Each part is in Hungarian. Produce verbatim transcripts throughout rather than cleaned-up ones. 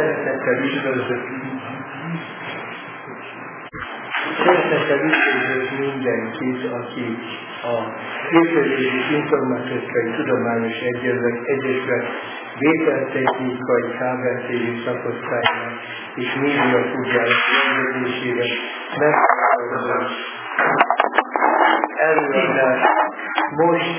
Szeretettel üdvözlök Szeretettel üdvözlök mindenkit, aki a Képződési Informatikai Tudományos Egyesület Vételtechnikai Kábeltéri szakosztályának és médiafúziának működésére megtalálkozom. Előadást most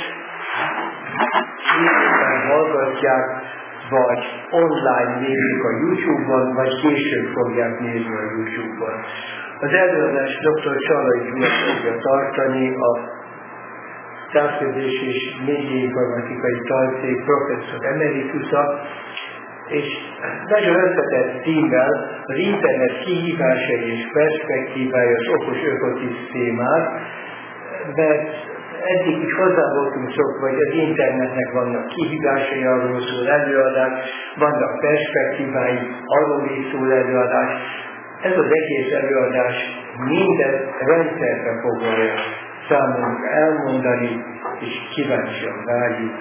szépen hallgatják, vagy online nézik a YouTube-on, vagy később fogják nézni a YouTube-on. Az előadást dr. Csallai Gyula fogja tartani, a Távközlés és Médiainformatikai Tanszék professzor emeritusa, és nagyon összetett címmel az internet kihívásai és perspektívája az okos ökoszisztémák, mert eddig is hozzá voltunk szokva, hogy az internetnek vannak kihívásai, arról szól előadás, vannak perspektívái, arról is szól előadás. Ez az egész előadás mindez rendszerbe fogja számunkra elmondani, és kíváncsian várjuk.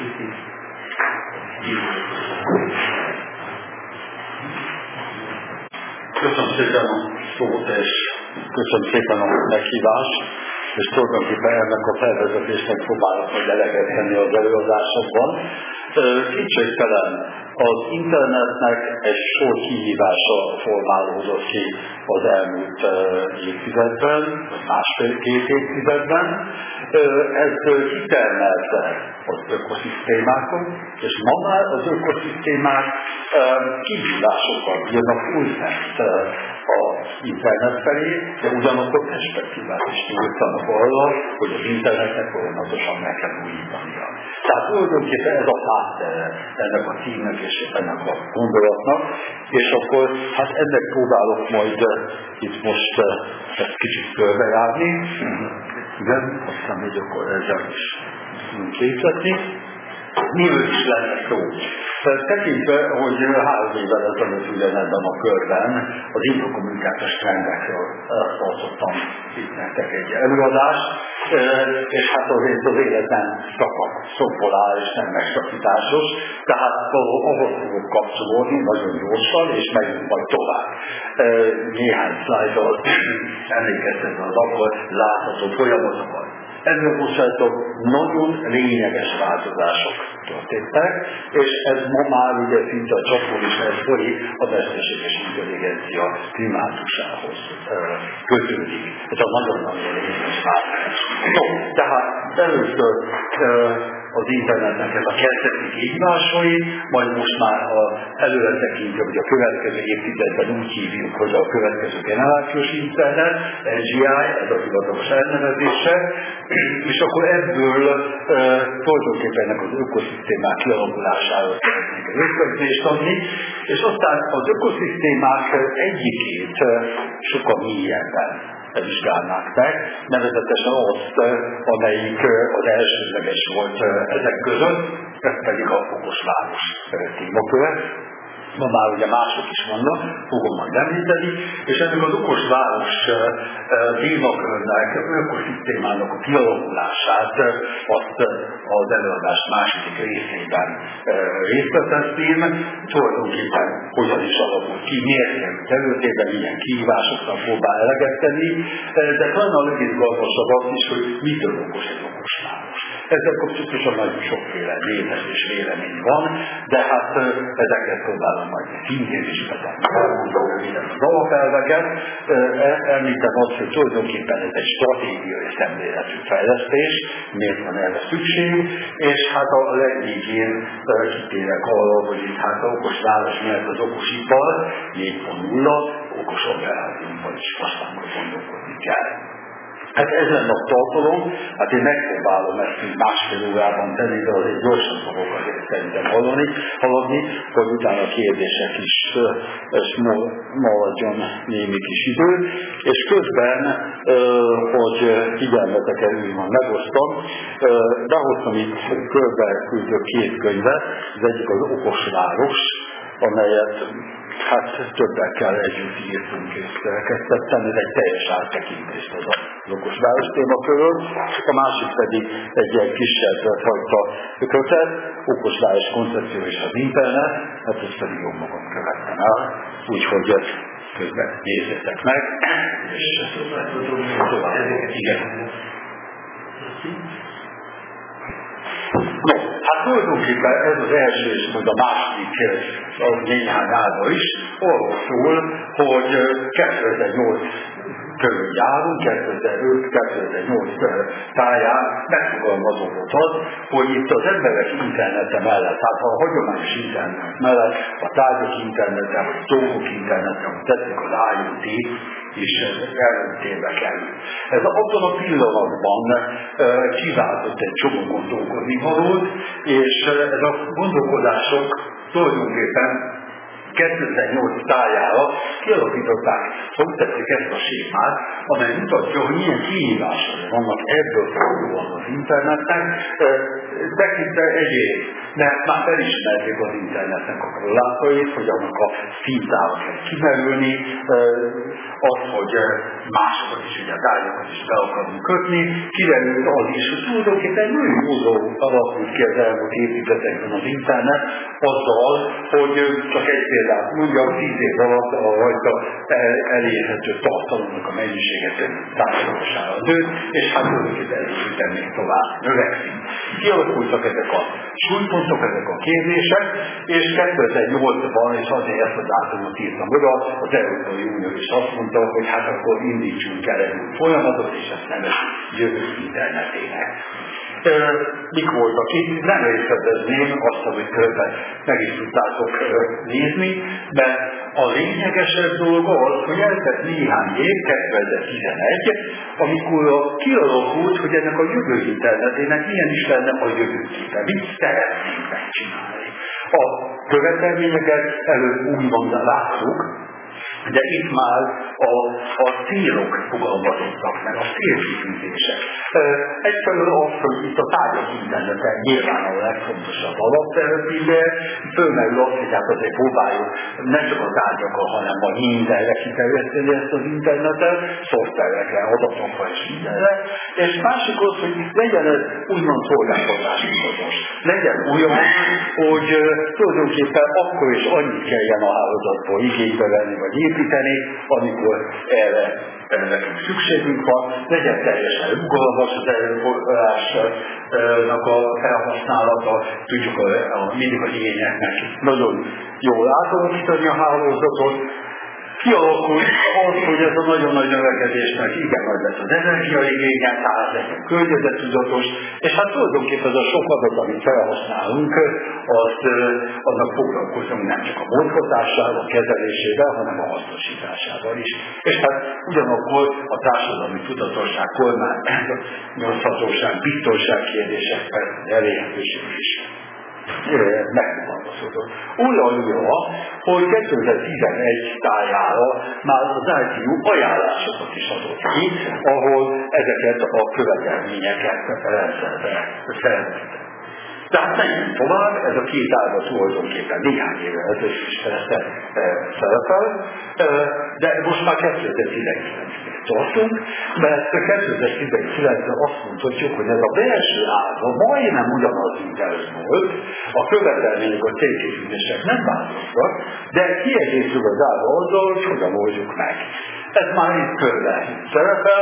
Köszönöm szépen a szót, és köszönöm szépen a meghívást, és tulajdonképpen ennek a felvezetésnek próbálok majd eleget tenni az előadásokban. Kétségtelen az internetnek egy sor kihívása formálódott ki az elmúlt évtizedben, vagy másfél-két évtizedben. Ez kitermelte az ökoszisztémákat, és ma már az ökoszisztémák kihívásokkal bírnak újfent az internet felé, de ugyanakkor perspektívát is nyújtanak arra, hogy az internetnek folyamatosan meg kell újítania. Tehát tulajdonképpen ez a háttere ennek a címnek és ennek a gondolatnak, és akkor hát ennek próbálok majd itt most ezt kicsit körbejárni. Igen, azt hiszem, hogy akkor ezzel is képzetni. Miről is lenne szó? Tekintve, hogy három évvel ezelőtt ugyanebben a körben az infokommunikációs trendekről tartottam itt nektek egy előadást, és hát azért az életben csak a szopolál és nem megszakításos, tehát ahhoz fogok kapcsolódni nagyon gyorsan, és megyünk majd tovább. Néhány szlájddal emlékeztetve az akkor látható folyamatokat. Ezzel bocsájtok, nagyon lényeges változások történtek, és ez ma már ugye szinte a csapból is elfolyik a mesterséges intelligencia primátusához kötődik. Ez a nagyon-nagyon lényeges változás. No, tehát először az internetnek ez a kezdeti kihívásai, majd most már előre tekintve, hogy a következő évtizedben úgy hívjuk, hogy a következő generációs internet, en gé i, ez a hivatalos elnevezése, és akkor ebből e, tulajdonképpen ennek az ökoszisztémák kialakulására szeretnék összevetést adni, és aztán az ökoszisztémák egyikét sokkal mélyebben vizsgálnák meg, nevezetesen azt, amelyik az elsődleges volt ezek között, ez pedig a okos város témaköve. Ma már ugye mások is vannak, fogom majd említeni, és ennek az okos város témakörnek, ökoszisztémának a kialakulását azt az előadás második részében részletezném, tulajdonképpen hogyan is alakul ki, miért került területében, milyen kihívásoknak próbál eleget tenni, de talán a legizgalmasabb az is, hogy mitől okos egy okos város. Ezzel kapcsolatosan nagyon sokféle nézet és vélemény van, de hát ezeket próbálom majd szintézisbe tenni. Elmondom röviden az alapelveket. Említem azt, hogy tulajdonképpen ez egy stratégiai szemléletű fejlesztés, miért van erre szükség, és hát a legvégén kitérek arra, hogy itt hát az okos város miatt az okos ipar négy pont nulla, okos operációban is aztán majd gondolkodni kell. Hát ez lenne a tartalom, hát én megpróbálom ezt másfél órában tenni, de azért gyorsan fogok azért szerintem hallani, haladni, hogy utána a kérdések is maradjon némi kis idő, és közben, hogy figyelmetek elő, már megosztam, behoztam itt körbe küldök két könyvet, az egyik az Okos város, amelyet hát többekkel együtt írtunk és elkezdtettem, ez egy teljes áttekintést ad a az okosváros témakörről, a másik pedig egy ilyen kisebb fajta kötet, okosváros koncepció és az internet, hát ezt pedig jó magam követtem el, úgyhogy ezt közben nézzétek meg, és tovább. Igen. No, hát tulajdonképpen ez az első és majd a második az néhány ága is arról szól, hogy kétezer-nyolc körül járunk, kétezer-öt kétezer-nyolc táján megfogalmazódott az, hogy itt az emberek internete mellett, tehát a hagyományos internet mellett, a tárgyak internete, vagy a dolgok internete, vagy tetszik az I O T, és előtérbe kerül. Ez abban a pillanatban uh, kiváltott egy csomó gondolkodni valót, és uh, ez a gondolkodások tulajdonképpen kétezer-nyolc tájára kialakították, hogy tetszik ezt a sémát, amely mutatja, hogy milyen kihívások vannak ebből fordulóan az internetnek, tekintve egyéb, mert már felismerték az internetnek a korlátait, hogy annak a szintára kell kimerülni, az, hogy másokat is, ugye a tárgyakat is be akarunk kötni, kiderült az is, hogy tulajdonképpen nagyon jó dolog alakult ki az elmúlt évtizedekben az internet, azzal, hogy csak egy példát mondjam, tíz év alatt a rajta elérhető tartalomnak a mennyiséget társadalmasára nőtt, és hát tulajdonképpen előzően még tovább növekszik. Kialakultak ezek a súlypontok, ezek a kérdések, és kétezer-nyolcban, és azért ezt a dátumot írtam oda, az Európai Unió is azt mondta, hogy hát akkor indítsunk el egy folyamatot, és ezt nevezzük jövő internetének. Mik voltak itt? Nem részletezném azt, amit közben meg is tudtátok nézni, mert a lényegesebb dolog az, hogy eltett néhány év, kétezer-tizenegy, amikor kialakult, hogy ennek a jövő internetének milyen is lenne a jövőképe, mit szeretnénk megcsinálni. A követelményeket előbb úgymond láttuk, de itt már a, a célok fogalmazottak meg, a célkitűzések. Egyfelől az, hogy itt a tárgyak interneten nyilván a legfontosabb alapterületén, fölmerül az, hogy hát azért próbáljuk ne csak a tárgyakkal, hanem a mindenre kiterjeszteni ezt az internetet, szoftverekre, adatokra és mindenre. És másik az, hogy legyen ez úgymond szolgáltatásozatos. Legyen olyan, hogy tulajdonképpen akkor is annyit kelljen a hálózatból igénybe venni, vagy építeni, amikor erre, erre nekünk szükségünk van, legyen teljesen rugalmas az erőforrásnak a felhasználata, tudjuk a, a, mindig az igényeknek nagyon jól átalakítani a hálózatot. Kialakul az, hogy ez a nagyon nagy növekedésnek igen nagy lesz az energiaigénye, tehát legyen környezettudatos, és hát tulajdonképpen az a sok adat, amit felhasználunk, azt, annak foglalkozunk nem csak a mondhatásával, a kezelésével, hanem a hasznosításával is. És hát ugyanakkor a társadalmi tudatosság, kormány, nyomhatóság, biztonság kérdésekben elérhetőség is megfogalmazódott. Olyan jó, hogy kétezer-tizenegy tájára már az I T U ajánlásokat is adott ki, ahol ezeket a követelményeket rendszerbe szervezte. Tehát menjünk tovább, ez a két ága tulajdonképpen néhány évvel ezelőtt is szerepel, de most már kétezer-tizenkilencben tartunk, mert kétezer-tizenkilencben azt mondhatjuk, hogy ez a belső ága majdnem ugyanaz, mint ez volt, a követelmények, a célkitűzések nem változtak, de kiegészül az ága azzal, hogy hogyan oldjuk meg. Ez már itt körben szerepel,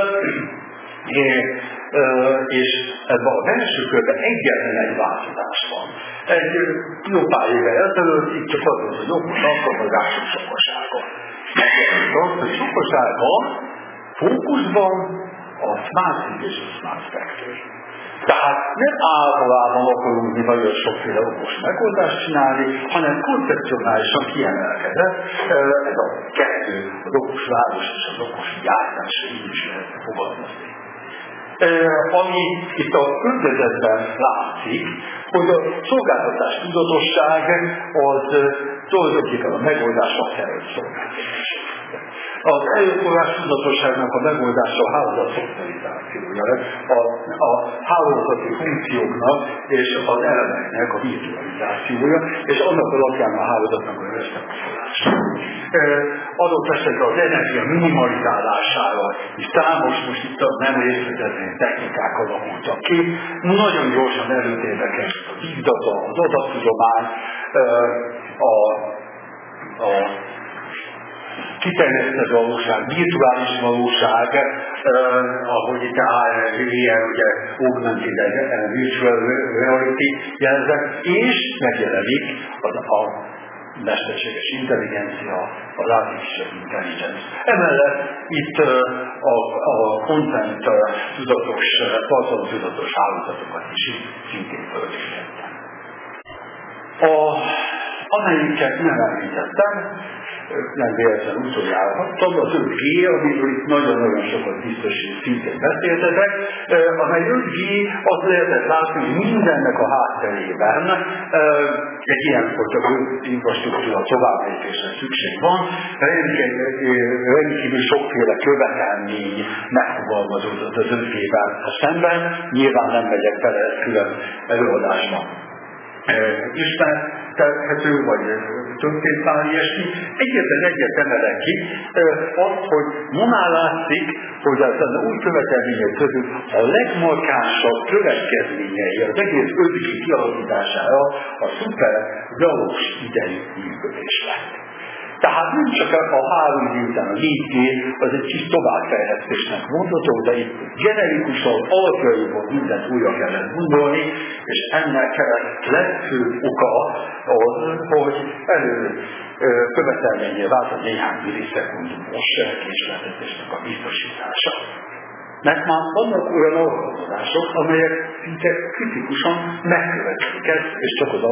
és ebben a belső körben egyetlen egy változás van. Egy jó pár évvel ezelőtt itt csak az volt, hogy okos alkalmazások sokasága. Megjelent azt, hogy sokasága fókuszban a Smart City és a Smart Factory. Tehát nem általában akarunk mi nagyon sokféle okos megoldást csinálni, hanem koncepcionálisan kiemelkedett ez a kettő, az okos város és az okos gyártás, így is lehet fogalmazni. Ami itt a környezetben látszik, hogy a szolgáltatás tudatosság az tulajdonképpen a megoldásra került szolgáltatás. Az előforrás tudatosságnak a megoldása a hálózat szocializációja, a, a hálózati funkcióknak és az elemeknek a virtualizációja, és annak alapján a hálózatnak a összekapcsolása. Adott esetben az energia minimalizálására és számos most itt nem részletezni technikák alakultak ki. Nagyon gyorsan előtérbe kerül a big data, az adattudomány, a, a kiterjesztett valóság, virtuális valóság, eh, ahogy itt ilyen ugye augmented virtual reality jelzek, és megjelenik az a mesterséges intelligencia, az artificial intelligence. Emellett itt a, a content tudatos, tartalom tudatos hálózatokat is szintén fölvétettem. Amelyiket nem említettem, nem véletlen utoljára hattam, az öt G, amiről itt nagyon-nagyon sokat biztosít szintén beszéltetek, amely öt G azt lehetett látni, hogy mindennek a hátterében egy ilyenfajta infrastruktúra továbblépésre szükség van, rendkívül sokféle követelmény megfogalmazódott az öt G-vel szemben, nyilván nem megyek bele külön előadásba. Ismertethető, vagy történt már ilyesmi. Egyetlen egyet emelek ki, azt, hogy ma már látszik, hogy az új követelmények közül a legmarkánsabb következményei az egész öt G kialakítására a szuper gyalogos idejű működés lett. Tehát nem csak a három G után a négy G, az egy kis továbbfejlesztésnek mondható, de itt generikusan, alapjaiból mindent újra kellett gondolni, és ennek legfőbb oka az, hogy elő követelménye vált a néhány millisekundumos késletetésnek a biztosítása. Mert már vannak olyan alkalmazások, amelyek szinte kritikusan megkövetelik ezt, és csak az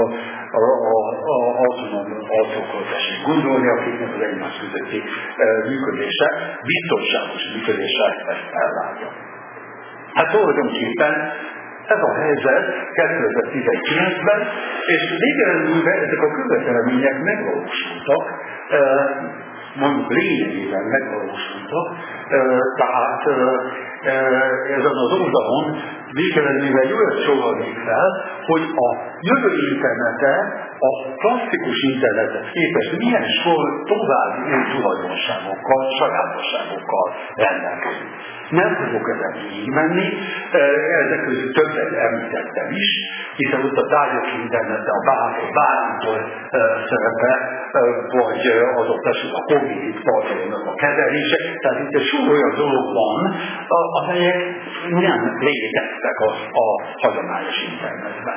autonóm arcokkal tessék gondolni, akiknek az egymás közötti működése, biztonságos működése ezt ellátja. Hát tulajdonképpen ez a helyzet kétezer-tizenkilencben, és végeredményben ezek a követelmények megvalósultak, mondjuk lényegében megvalósultak, tehát ezen az oldalon végeredményben olyat sorolnék fel, hogy a jövő internete a klasszikus internethez képest milyen sor további tulajdonságokkal, sajátosságokkal rendelkezik. Nem fogok ezen így menni, ezek közül többet említettem is, hiszen ott a tárgyak internete, a bármikor, bármikor szerepe, vagy azok esetben a kognitív tartalomnak a kezelése, tehát itt egy sor olyan dolog van, amelyek nem léteztek a, a hagyományos internetben.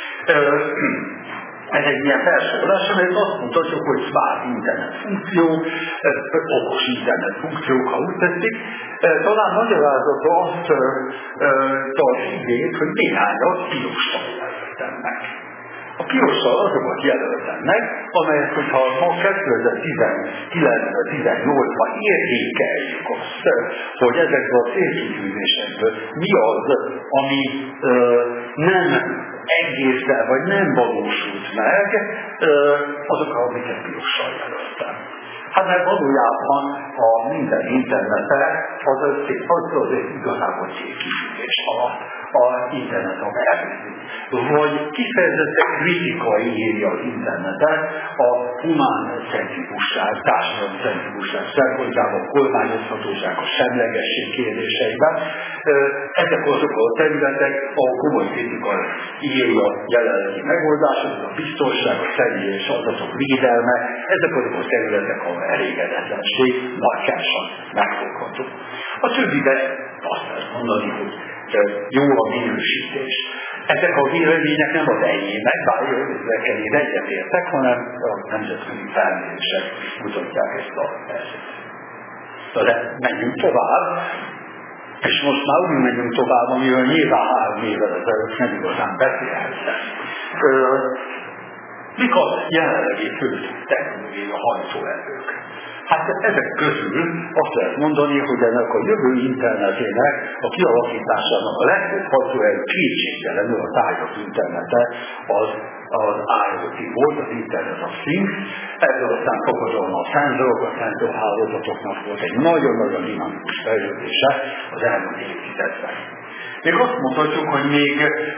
Ez egy ilyen felsorolás, amelyet azt mutatjuk, hogy smart internet funkció, okos internet funkciók, ha úgy tetszik. Talán magyarázata azt tart igényt, hogy néhányat pirossal jelöltem meg. A pirossal azokat jelöltem meg, amelyek, hogyha ma kétezer-tizenkilenc-tizennyolcban értékeljük azt, hogy ezekből a célkitűzésekből mi az, ami ö, nem egészen, vagy nem valósult meg, azok, amiket pirossal jelöltem. Hát mert valójában a minden internete az az egy igazából célkitűzés alatt a internet a elviszi. Vagy kifejezetten kritikai írja az internetet a humán centrikusság, társadalmi centrikusság szempontjából, kormányozhatóság, a semlegesség kérdéseiben. Ezek azok a területek, ahol komoly kritika írja jelenlegi megoldásokat, a biztonság, a személyes adatok védelme, ezek azok a területek, ahol elégedetlenség markánsan megfogható. A többiben azt lehet mondani, hogy jó a minősítés. Ezek a vélemények nem az enyémek, bár ezekkel én egyetértek, hanem a nemzetközi felmérések mutatják ezt a helyzetet. De menjünk tovább, és most már úgy menjünk tovább, amiről nyilván három évvel ezelőtt nem igazán beszélhettem. Mik a jelenlegi fő technológiai hajtóerők? Hát ezek közül azt lehet mondani, hogy ennek a jövő internetének a kialakításának a legjobb hatóerő kétségtelenül a tájos internete az, az I O T volt, az Internet of Things. Ebből aztán fokozóan a szenzorok, a szenzorhálózatoknak volt egy nagyon-nagyon dinamikus fejlődése az elmúlt évtizedben. Még azt mondhatjuk, hogy még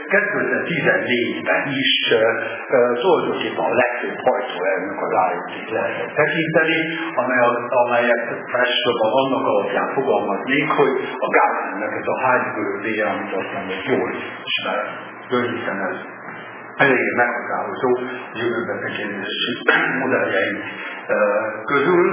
kétezer-tizennégyben is tulajdonképpen a legfőbb hajtóerőnek az I O T-t lehetett tekinteni, amelyet elsősorban annak alapján fogalmaznék, hogy a Gartnernek ez a Hypergraph, amit aztán még jól ismer, hiszen ez eléggé meghatározó jövőben tekintési modelljeink közül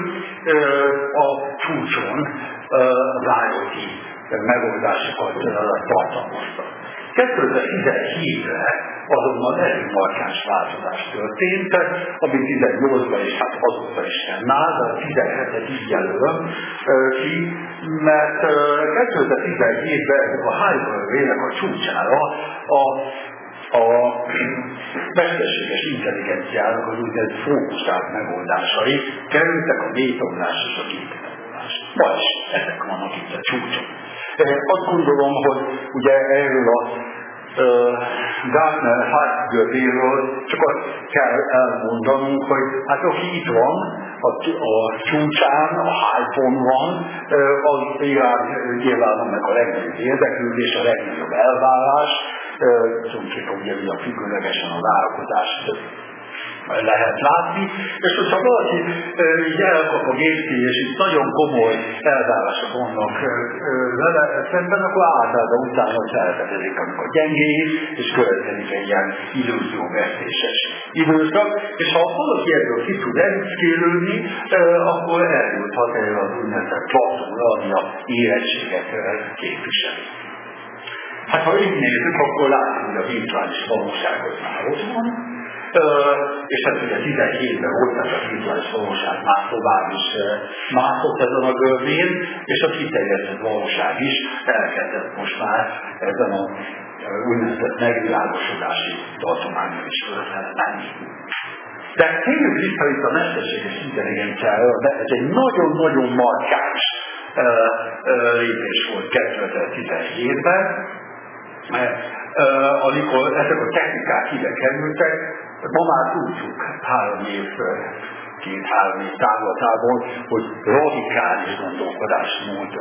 a csúcson az I O T megoldásokat tartalmazta. kétezer-tizenhétre azonban elég markáns változás történt, ami tizennyolcban és hát azóta is fennáll, de a tizenhetet így jelölöm ki, mert kétezer-tizenhétben ezek a Hyper-V-nek a csúcsára a a mesterséges intelligenciának az úgynevezett fókuszált megoldásai kerültek a mélytanulás és a képtanulás. Vagyis ezek vannak itt a csúcson. Azt gondolom, hogy ugye erről a uh, Gartner Hypergraph-ről csak azt kell elmondanunk, hogy hát aki itt van, a, a csúcsán, a hype-on van, uh, az nyilván meg a legnagyobb érdeklődés, a legnagyobb elvárás, tulajdonképpen ugye a függőlegesen a várakozást lehet látni, és hogyha valaki így elkap a gépti, és itt nagyon komoly elvárások vannak vele szemben, akkor általában utána felfedezik, amikor gyengébb, és következik egy ilyen illúzióvesztéses időszak, és ha valaki ebből ki tud elükszélődni, akkor eljuthat el az úgynevezett platóra, ami a érettséget képviseli. Hát ha így nézzük, akkor látjuk, hogy a virtuális valóságot már ott van, és hát ugye tizenhétben volt ez a virtuális valóság már tovább is mászott ezen a görbén, és a kiterjesztett valóság is elkezdett most már ezen a úgynevezett megvilágosodási tartományon is fölfelelni. De tényleg vissza itt a mesterséges intelligenciára, de ez egy nagyon-nagyon markáns lépés volt kétezer-tizenhétben, amikor ezek a technikák ide kerültek, ma már tudjuk három év, két-három év távlatából, hogy radikális gondolkodásmód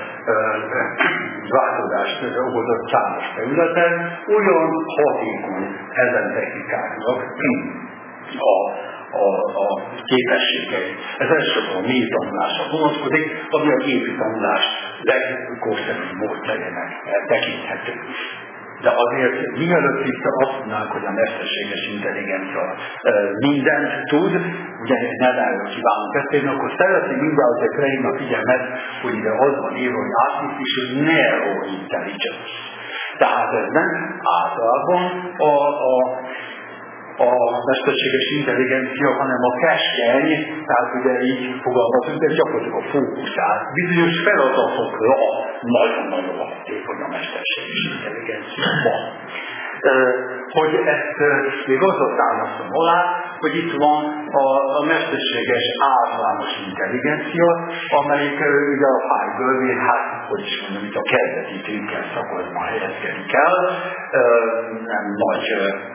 változást okozott számos területen, olyan hatékony ezen technikáknak a A, a képességei. Ez elsősorban a mély tanulásra vonatkozik, ami a gépi tanulás legkorszerűbb módszerének tekinthető. De azért mielőtt itt azt mondanánk, hogy a mesterséges intelligencia mindent tud, ugye ne erről kívánunk beszélni, akkor szeretném mindjárt azért rejönni a figyelmet, hogy ide az van írva, hogy artificial neurointelligence. Tehát ez nem általában a, a a mesterséges intelligencia, hanem a keskeny, tehát ugye így fogalmazunk, de gyakorlatilag a fókuszál. Bizonyos feladatokra nagyon-nagyon hatékony a mesterséges intelligencia van. Hogy ezt még azzal támasztom alá, hogy itt van a, a mesterséges általános intelligencia, amelyik ugye a Hypergraph, hát hogy is mondom, itt a kezdeti tünkel szakaszban helyezkedik el, nem nagy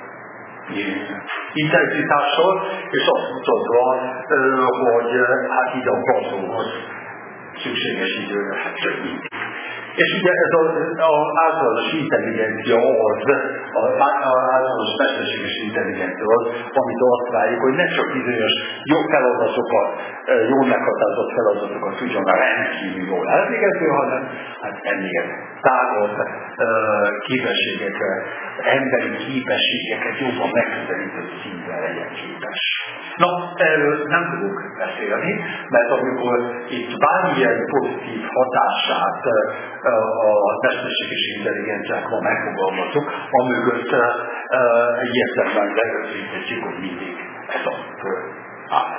intenzitással, és azt mutatva, hogy hát így a platóhoz szükséges időre hát csak így. És ugye ez az általános intelligencia az, az általános mesterséges intelligencia az, amit azt várjuk, hogy ne csak bizonyos jó feladatokat, jól meghatározott feladatokat tudjon a rendkívül jól elvégezni, hanem hát ennél tágolt képességekre, emberi képességeket jobban megközelítő szinten legyen képes. Na, erről nem tudunk beszélni, mert amikor itt bármilyen pozitív hatását a mesterséges intelligenciákban megfogalmazunk, amögött egyértelműen lerögzíthetjük, hogy mindig ez a föld áll.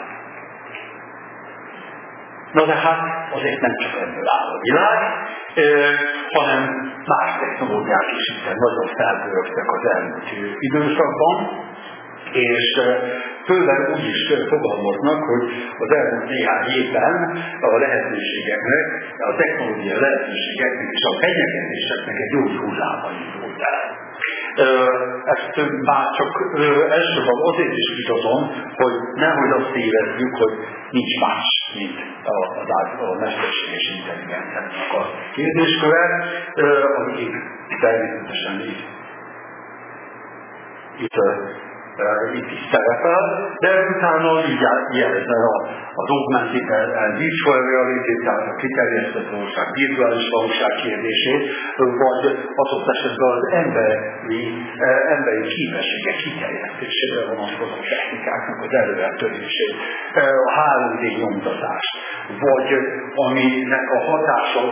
Na de hát azért nem csak ebből áll a világ, hanem más technológiák is itt nagyon felpörögtek az elmúlt időszakban, És főleg úgy is fogalmaznak, hogy az elmúlt néhány évben a lehetőségeknek, a technológiai lehetőségeknek és a fenyegetéseknek egy jó hulláma indult el. Ezt már csak elsősorban azért is mutatom, hogy nehogy azt érezzük, hogy nincs más, mint a, a, a mesterséges intelligenciának a kérdésköre, akik természetesen így itt, uh, itt is szerepel, de utána így jelezzen az augmented and virtual reality, tehát a kiterjesztett valóság, virtuális valóság kérdését, vagy adott esetben az emberi, uh, emberi képességek kiterjesztésére vonatkozó technikáknak az előretörését, uh, a három dé nyomtatást, vagy aminek a hatása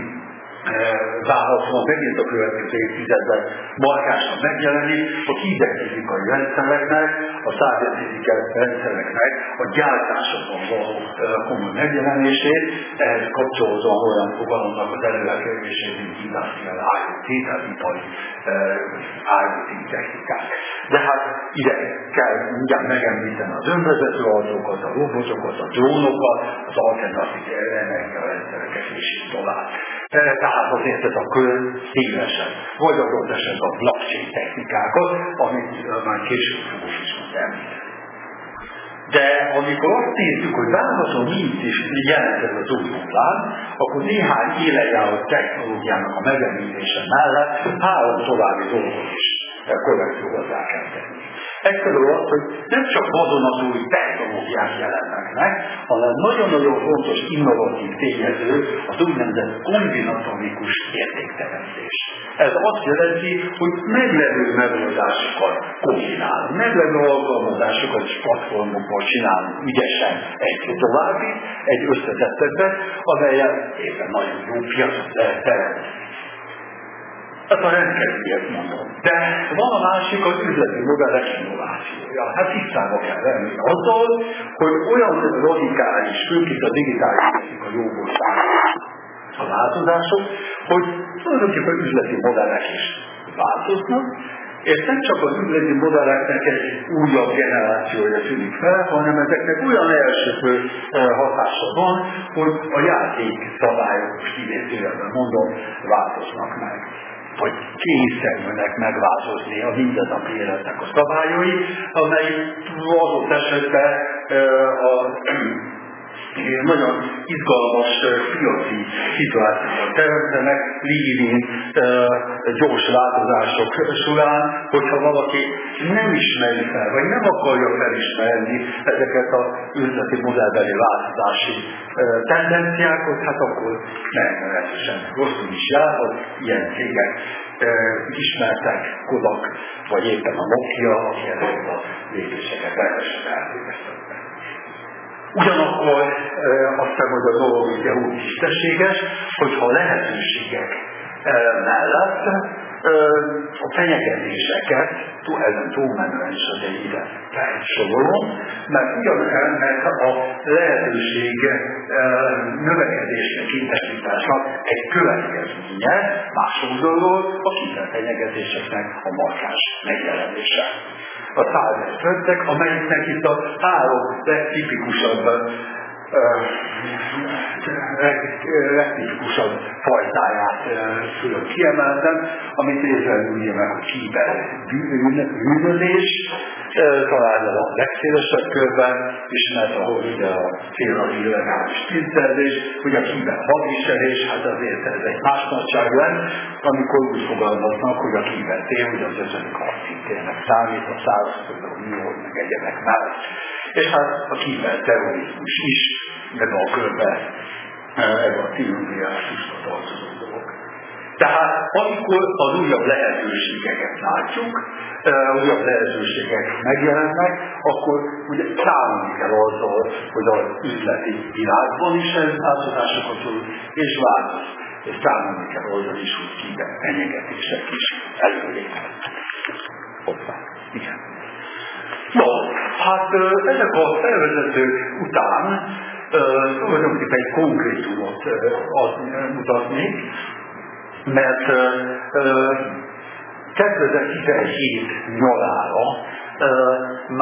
várhatóan megint a következő évtizedben markánsan megjelenik, a hidegfizikai rendszereknek, a számítási rendszereknek a gyártásokban való komoly megjelenését, ehhez kapcsolódóan olyan fogalomnak az előretörését, mint industrial I O T, tehát ipari I O T technikák. De hát ide kell mindjárt megemlíteni az önvezető autókat, a robotokat, a drónokat, az alternatív energiarendszereket és így tovább. Tehát azért ez a kör szélesebb, vagy adott esetben a blockchain technikákat, amit már később fogok is említeni. De amikor azt nézzük, hogy várhatóan mit is jelent ez az új hullám, akkor néhány éle járó technológiának a megemlítése mellett három további dolgot is korrektül hozzá kell tenni. Egyszerűen az, hogy nem csak vadonatúj technológiák jelennek meg, hanem nagyon-nagyon fontos innovatív tényező az úgynevezett kombinatorikus értékteremtés. Ez azt jelenti, hogy meglevő megoldásokat kombinálunk, meglevő alkalmazásokat és platformokból csinálunk ügyesen egy további, egy összetettebben, amelyen éppen nagyon jó piacot lehet teremteni. Ez a rendkívüliet mondom. De van a másik az üzleti modellek innovációja. Hát tisztába kell venni azzal, hogy olyan radikális, főként a digitális a jóból a változások, hogy tulajdonképpen üzleti modellek is változnak, és nem csak az üzleti modelleknek egy újabb generációja tűnik fel, hanem ezeknek olyan elsőprő hatása van, hogy a játék szabályok, most idézőjelben mondom, változnak meg, vagy kényszerülnek megváltozni a mindennapi életnek a szabályai, amely adott esetben a nagyon izgalmas piaci szituációkat teremtenek, leading gyors változások során, hogyha valaki nem ismeri fel, vagy nem akarja felismerni ezeket az üzleti modellbeli változási tendenciákat, hát akkor meglehetősen rosszul is jár, hogy ilyen cégek ismertek, Kodak, vagy éppen a Nokia, aki ezeket a lépéseket rendesen elvégeztettek. Ugyanakkor azt hiszem, hogy a dolog ugye úgy tisztességes, hogyha a lehetőségek mellett a fenyegetéseket ezen túlmenően is azért ide felsorolom, mert ugyanennek a lehetőség növekedésnek, intenzitásnak egy következménye más oldalról a kiberfenyegetéseknek a markáns megjelenése. A szájvertrendek, amelyiknek itt a három legtipikusabb, legtipikusabb fajtáját tudok kiemelnem, amit érzem ugye meg a kiberbűnözés, talán a legszélesebb körben ismert, ahol ugye a célra illegális pénzszerzés, ugye a kiberhadviselés, hát azért ez egy más nagyságrend, amikor úgy fogalmaznak, hogy a kibertér, ugye az ötödik harcintérnek számít, a szárazföldön, műhold, meg egyebek mellett. És hát a kiberterrorizmus is ebbe a körbe, ebbe a triumvirátusra tartozó dolog. Tehát amikor az újabb lehetőségeket látjuk, újabb lehetőségek megjelennek, akkor ugye számolni kell azzal, hogy az üzleti világban is ez változásokat tud, és változ. És számolni kell azzal is, hogy kiben fenyegetések is előlépnek. Hoppá, igen. No, hát ezek a felvezetők után tulajdonképpen egy konkrétumot mutatnék, mert kétezer-tizenhét nyarára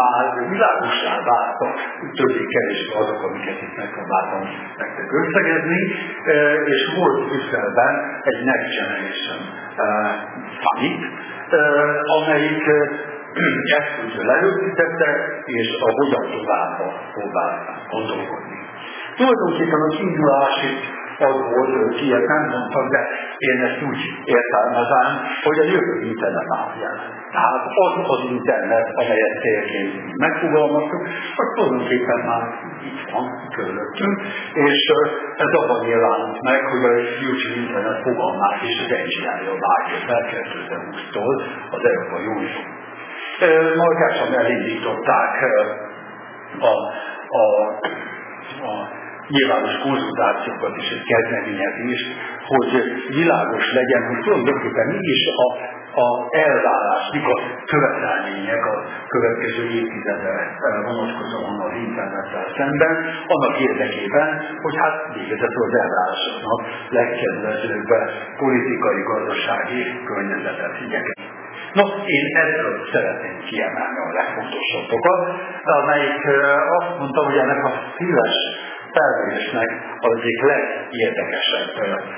világossá váltak többé-kevésbé azok, amiket itt megpróbáltam nektek összegezni, és volt Brüsszelben egy Next Generation Summit, amelyik ezt ugye lerögzítette, és a hogyan tovább próbál gondolkodni. Tulajdonképpen az indulás az volt, hogy ilyet nem mondtak, de én ezt úgy értelmezem, hogy a jövő internet áll jelen. Tehát az az internet, amelyet célként megfogalmaztuk, az tulajdonképpen már itt van körülöttünk, és ez abban nyilvánult meg, hogy a future internet fogalmát is az en gé i-ra vágyott el kétezer-húsztól az Európai Unió. Markásan elindították a, a, a nyilvános konzultációkat és egy kezdeményezést, hogy világos legyen, hogy tulajdonképpen mi is a, a elvárás, mik a követelmények a következő évtizedre vonatkozóan az internettel szemben, annak érdekében, hogy hát végezetül az elvárásoknak legkedvezőbb politikai, gazdasági környezetet igyekezni. No, én ezzel szeretném kiemelni a legfontosabbakat, amelyik azt mondta, hogy ennek a szíves felmérésnek az egyik legérdekesebb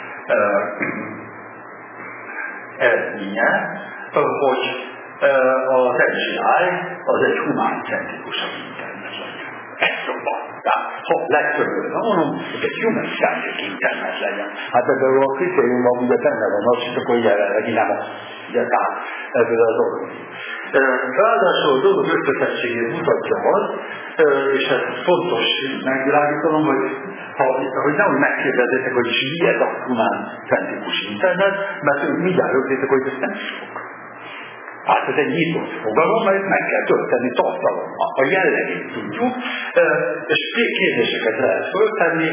eredménye, hogy az en gé i az egy humáncentrikusabb internet legyen. Ez szóval. Tehát, ha legtöbből nem mondom, hogy egy human-centric internet legyen. Hát ebből a kritériumban ugye benne van az, és akkor jelenleg nem az. Ugye, tehát ebből az dolog. Ráadásul a dolog összetettségét mutatja az, és ez fontos megvilágítanom, hogy, ha, hogy nehogy megkérdezzétek, hogy is mi ez a humán-centrikus internet, mert ők mindjárt rögzítek, hogy ezt nem tudok. Hát ez egy nyitott fogalom, mert meg kell tölteni tartalommal. A jellegét tudjuk, és kérdéseket lehet föltenni.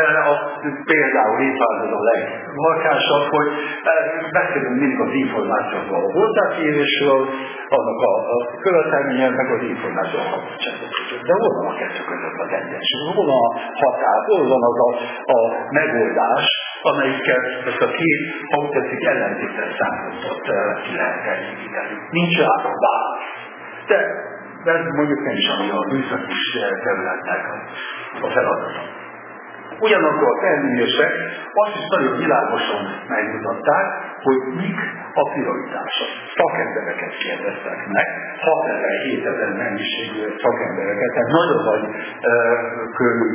Például itt van az a legmarkánsabb, hogy beszélünk mindig az információval a hozzáférésről, annak a, a követelményen, meg az információ a kapcsolatban. De hol van a kettő között az egyensúly? Hol van a határ? Hol van az a, a megoldás, amelyikkel ezt a két, ha úgy tetszik, ellentétes szempontot ki lehet elégíteni. Nincs rá a válasz. De, de ez mondjuk nem is ami a műszaki területnek a feladata. Ugyanakkor a felmérések azt is nagyon világosan megmutatták, hogy mik a prioritások. Szakembereket kérdeztek meg, hatezer-hétezer mennyiségű szakembereket, tehát nagyon nagy körű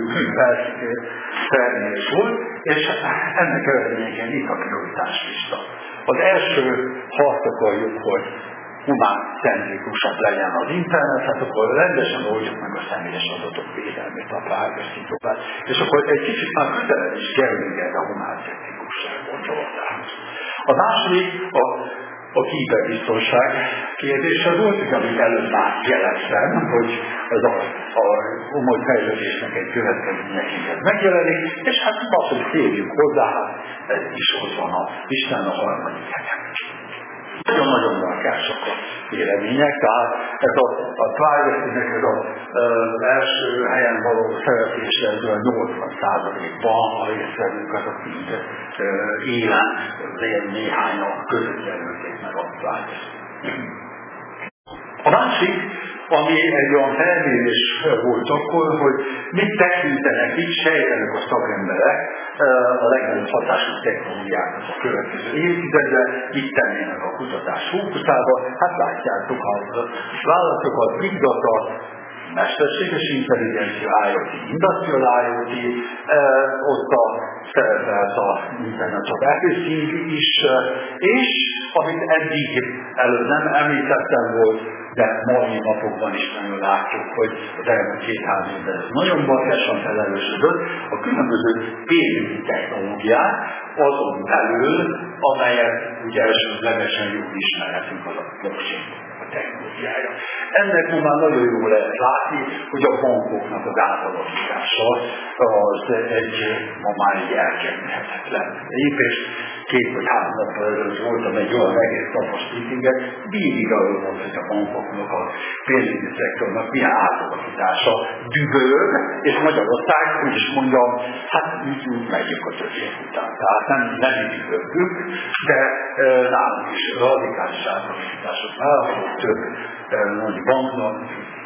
felmérés volt, és ennek eredményeken itt a prioritáslista. Az első, ha azt akarjuk, hogy humán-centrikusabb legyen az internet, hát akkor rendesen oldjuk meg a személyes adatok védelmét, a privacy-t, és akkor egy kicsit már közelebb is kerülünk ez a humán-centrikusság gondolatához. A második a, a kiberbiztonság kérdése volt, amit előbb már jeleztem, hogy ez a, a komoly fejlődésnek egy következményeként ez megjelenik, és hát azt, hogy térjünk hozzá, ez is ott van a Isten a harmadik helyen. Nagyon-nagyon markásak a vélemények, tehát ez a, a privacy-nek ez az első helyen való szereplése, ez a nyolcvan százalékban a résztvevők azok mind élen, néhányan között jelölték meg a privacy. A másik, ami egy olyan felmérés volt akkor, hogy mit tekintenek, mit sejtenek a szakemberek a legnagyobb hatású technológiáknak a következő évtizedre, mit tennének a kutatás fókuszába. Hát látjátok a vállalatokat, big data, mesterséges intelligencia, IoT, industrial IoT, ott a szerepelt a Internet of Everything is, és amit eddig előbb nem említettem volt, de mai napokban is nagyon látjuk, hogy az elmúlt két-három évben ez nagyon markásan felerősödött, a különböző pénzügyi technológiák azon belül, amelyet ugye elsődlegesen jól ismerhetünk, az a blockchain a technológiája. Ennek már nagyon jól lehet látni, hogy a bankoknak az átalakítása az egy ma már egy elkerülhetetlen lépés. Két vagy három nappal előtt voltam egy olyan egész napos meetinget, végig arról volt, hogy a bankoknak, a pénzügyi szektornak milyen átalakítása dübörög, és Magyarország, úgy is mondjam, hát úgy, úgy megyünk a többiek után. Tehát nem, nem dübörgünk, de e, nálunk is radikális átalakítások várhatók, több e, nagy banknak,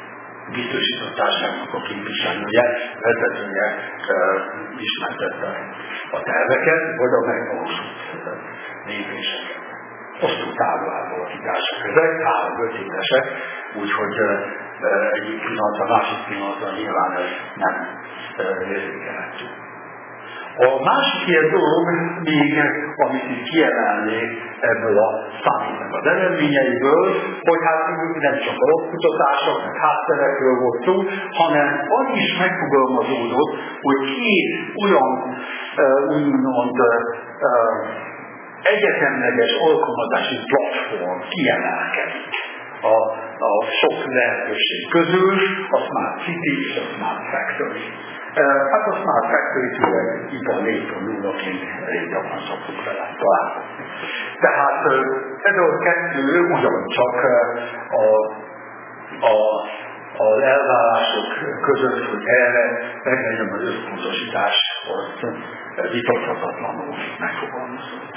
biztosított társaságnak a képviselője, vezetője ismertette a terveket, vagy a megvalósult lépéseket. Hosszú távú átalakítások ezek, három-öt évesek, úgyhogy egyik pillanatra, másik pillanatra nyilván ez nem érzékelhető. A másik ilyen dolog, még amit itt kiemelnék ebből a számítnak az eredményeiből, hogy hát nem csak a kutatások, meg hátterekről volt szó, hanem az is megfogalmazódott, hogy két olyan úgymond egyetemleges alkalmazási platform kiemelkedik a, a sok lehetőség közül, a Smart City és a Smart Factory. Hát a Smart Factory főleg ipar négy pont nullaként elég gyakran szoktuk vele találkozni. Tehát ez a kettő ugyancsak a, a, az elvárások között, hogy erre meglegyen az összpontosítás, az vitathatatlanul megfogalmazott.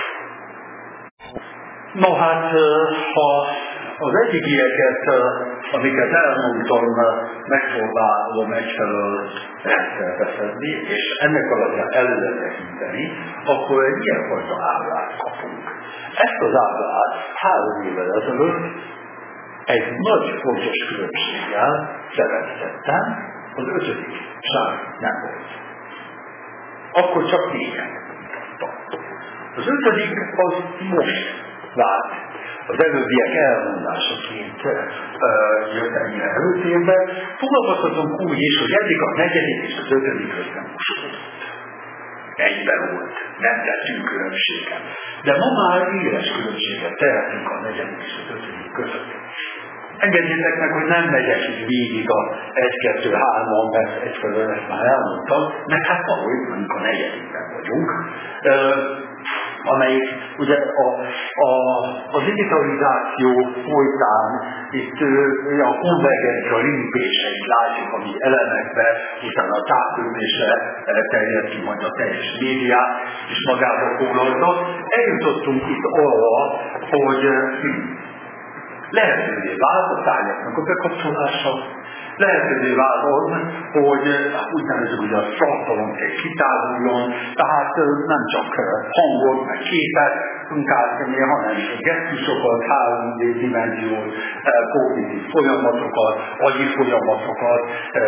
No hát, ha az eddigieket, amiket elmondtam, megpróbálom egyfelől elszervezni, és ennek alapján előre tekinteni, akkor egy ilyenfajta ábrát kapunk. Ezt az ábrát három évvel ezelőtt egy nagy fontos különbséggel szereztettem, az ötödik sáv nem volt. Akkor csak négyen mutattam. Az ötödik az most vált. Az előbbiek elmondásaként uh, jött ennyire előtérbe. Fogalmazhatunk úgy is, hogy eddig a negyedik és az ötödik összemosódott. Egyben volt, nem tettünk különbséget. De ma már éles különbséget tehetünk a negyedik és az ötödik között. Engedjétek meg, hogy nem megyek így végig a egy kettő három, mert egyfelől ezt már elmondtam, mert hát valahogy mondjuk a negyedikben vagyunk. Uh, amelyik ugye a, a, a digitalizáció folytán itt ö, a konvergencia lépéseit látjuk, ami elemekbe, utána a távközlésre terjed ki majd a teljes médiát, és magában foglalta. Eljutottunk itt arra, hogy hm, lehetővé vált a tárgyaknak a bekapcsolása, lehetővé vált az, hogy úgy nevezzük, hogy a tartalom egy kitáruljon, tehát nem csak hangot, meg képet tudunk átvenni, hanem gesztusokat, három dé dimenziót, kognitív folyamatokat, agyi folyamatokat,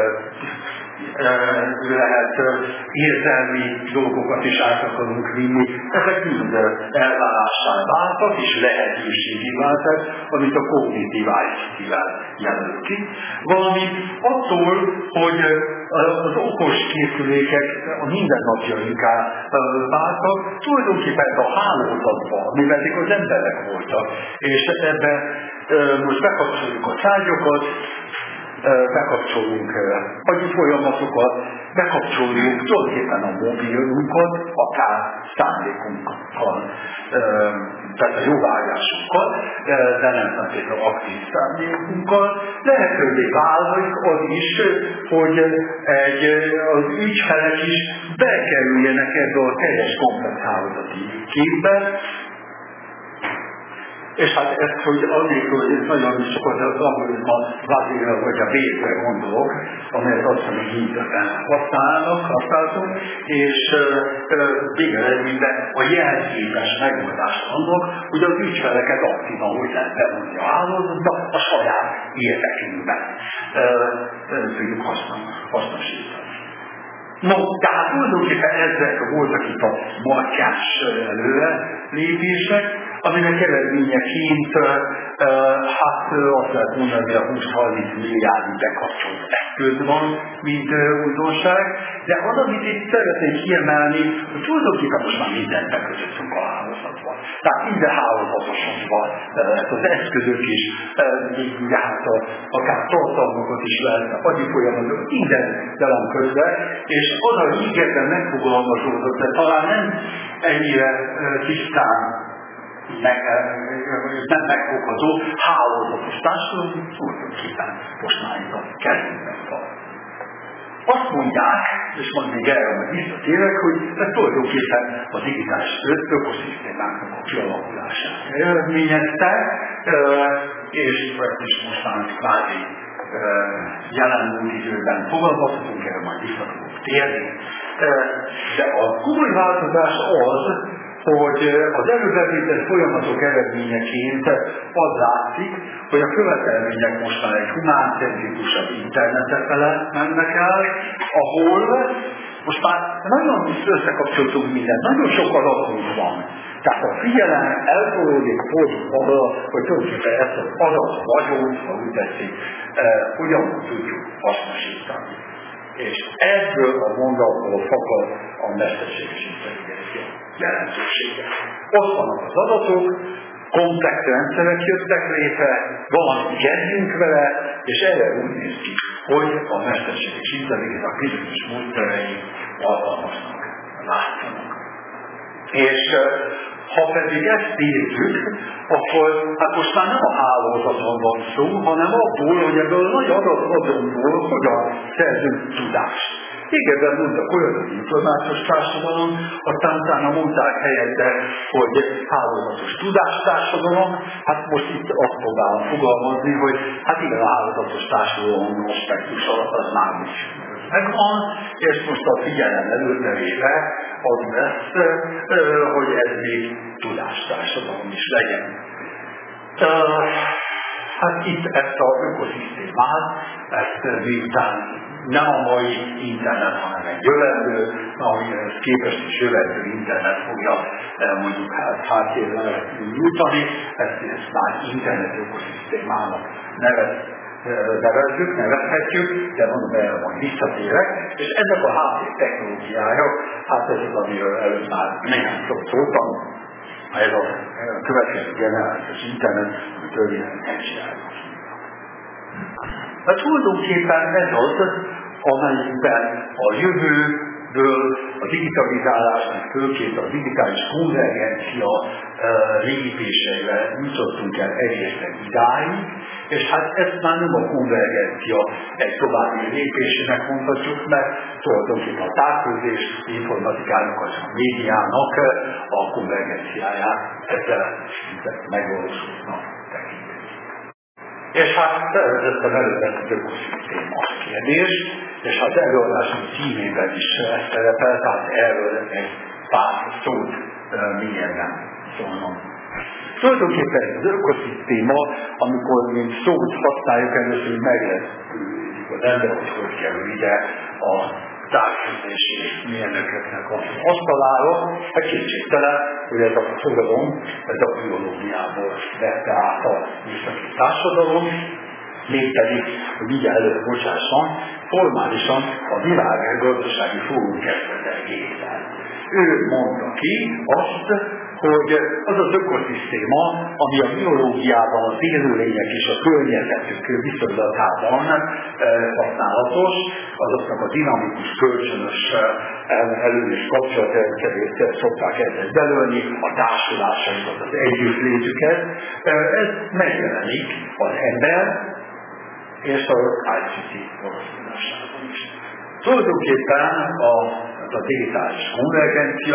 lehet érzelmi dolgokat is át akarunk vinni. Ezek mind elvárássá váltak, és lehetőségé váltak, amit a kognitív í té-vel jelöl ki. Valamint attól, hogy az okos készülékek a mindennapjainká váltak, tulajdonképpen a hálózatban, mivel eddig az emberek voltak, és ebben most bekapcsoljuk a tárgyakat, bekapcsolunk agyi folyamatokat, bekapcsoljuk tulajdonképpen a mobilunkat, akár szándékunkkal, tehát a jóvágyásunkkal, de nem feltétlenül aktív szándékunkkal. Lehetővé válik az is, hogy egy, az ügyfelek is bekerüljenek ebbe a teljes komplex hálózati képbe, és hát ezt, hogy annélkül, hogy ez nagyon sokat az algoritma vázéra vagy a védre gondolok, amelyet azt hiszem, hogy így használnak, használtunk, és végeredményben a jelképes megoldás annak, hogy az ügyfeleket aktívan hogy lehet bevonni a hálózatba a saját érdekünkben tudjuk hasznosítani. No, tehát tulajdonképpen ezek voltak itt a markáns előre lépések, aminek eredményeként uh, hát azt lehet mondani, hogy a húsz-harminc milliárd bekapcsolt eszköz van, mint uh, újdonság, de az, amit itt szeretnék kiemelni, hogy tulajdonképpen most már mindent bekötöttünk a hálózatban. Tehát minden hálózatosan van, uh, az eszközök is, uh, hát a, akár tartalmakat is lehet, agyi folyamatokat, minden le van közben, és az a régebben megfogalmazódott, de talán nem ennyire uh, tisztán meg, nem megfogható hálózatos társadalom, tulajdonképpen most már itt a kezünkben van. Azt mondják, és majd még erre majd visszatérek, hogy ez tulajdonképpen a digitális ökoszisztémáknak a kialakulását eredményezte, és ezt is most már kvázi jelen múlt időben fogalmazhatunk, erre majd vissza fogunk térni. De a komoly változás az, hogy az előbb folyamatok eredményeként az látszik, hogy a követelmények most már egy humáncentrikusabb internetre fele mennek el, ahol most már nagyon összekapcsoltunk mindent, nagyon sok adatunk van. Tehát a figyelem eltolódik fordít arra, hogy tulajdonképpen ezt az adat vagyont, ha úgy tetszik, eh, hogyan tudjuk hasznosítani. És ebből a mondatból fakad a mesterséges intelligencia jelentősége. Ott vannak az adatok, komplex rendszerek jöttek létre, valamit kezdjünk vele, és erre úgy néz ki, hogy a mesterséges intelligencia bizonyos módszerei alkalmasnak látszanak. És ha pedig ezt nézzük, akkor hát most már nem a hálózaton van szó, hanem abból, hogy ebből a nagy adatazonból hogyan szerzünk tudást. Régebben mondtak olyan az információs társadalom, aztán utána mondták helyette, hogy hálózatos tudástársadalom, hát most itt azt próbálom fogalmazni, hogy hát igen, a hálózatos társadalom aspektus alatt az már is megvan, és most a figyelem előterébe az lesz, hogy ez még tudástársadalom is legyen. Hát itt ezt az ökoszisztémát, ezt miután nem a mai internet, hanem egy jövendő, amihez képest is jövendő internet fogja mondjuk háttérre jutani, ezt, ezt már internet ökoszisztémának nevez, nevezzük, nevezhetjük, de mondom, erre majd visszatérek, és ezek a háttér technológiája, hát ez az, amiről előtt már néhány szót szóltam, ez a következő generációs internet, ami történelmi elcsinálja. Hát tulajdonképpen ez az, amelyikben a jövőből a digitalizálásnak, főként a digitális konvergencia lépéseivel jutottunk el egészen idáig, és hát ezt már nem a konvergencia egy további lépésének mondhatjuk, mert tulajdonképpen a távközlés, informatikának, az a médiának a konvergenciáját ezzel megvalósultnak tekinteni. És hát tervezettem előtt az ökoszisztéma kérdés, és hát előadásunk címében is szerepel, tehát erről egy pár szót mélyebben szólnom. Tulajdonképpen az ökoszisztéma, amikor mint szót használjuk, először meglepődik az ember, hogy hogy kerül ide a távközlési mérnököknek az asztalára. Hát kétségtelen, hogy ez a fogalom, ez a biológiából vette át a műszaki társadalom, mégpedig, hogy mindjárt előtt bocsássam, formálisan a világ gazdasági fórum kezdetlegével. Ő mondta ki azt, hogy az az ökoszisztéma, ami a biológiában az élőlények és a környezetük viszonylatában használatos, azoknak a dinamikus, kölcsönös elő- és kapcsolatrendszerét szokták ezzel belőlni, a társulásaikat, az együttlétüket. Ez megjelenik az ember és az I C T valószínűségben is. Tulajdonképpen a a digitális konvergencia,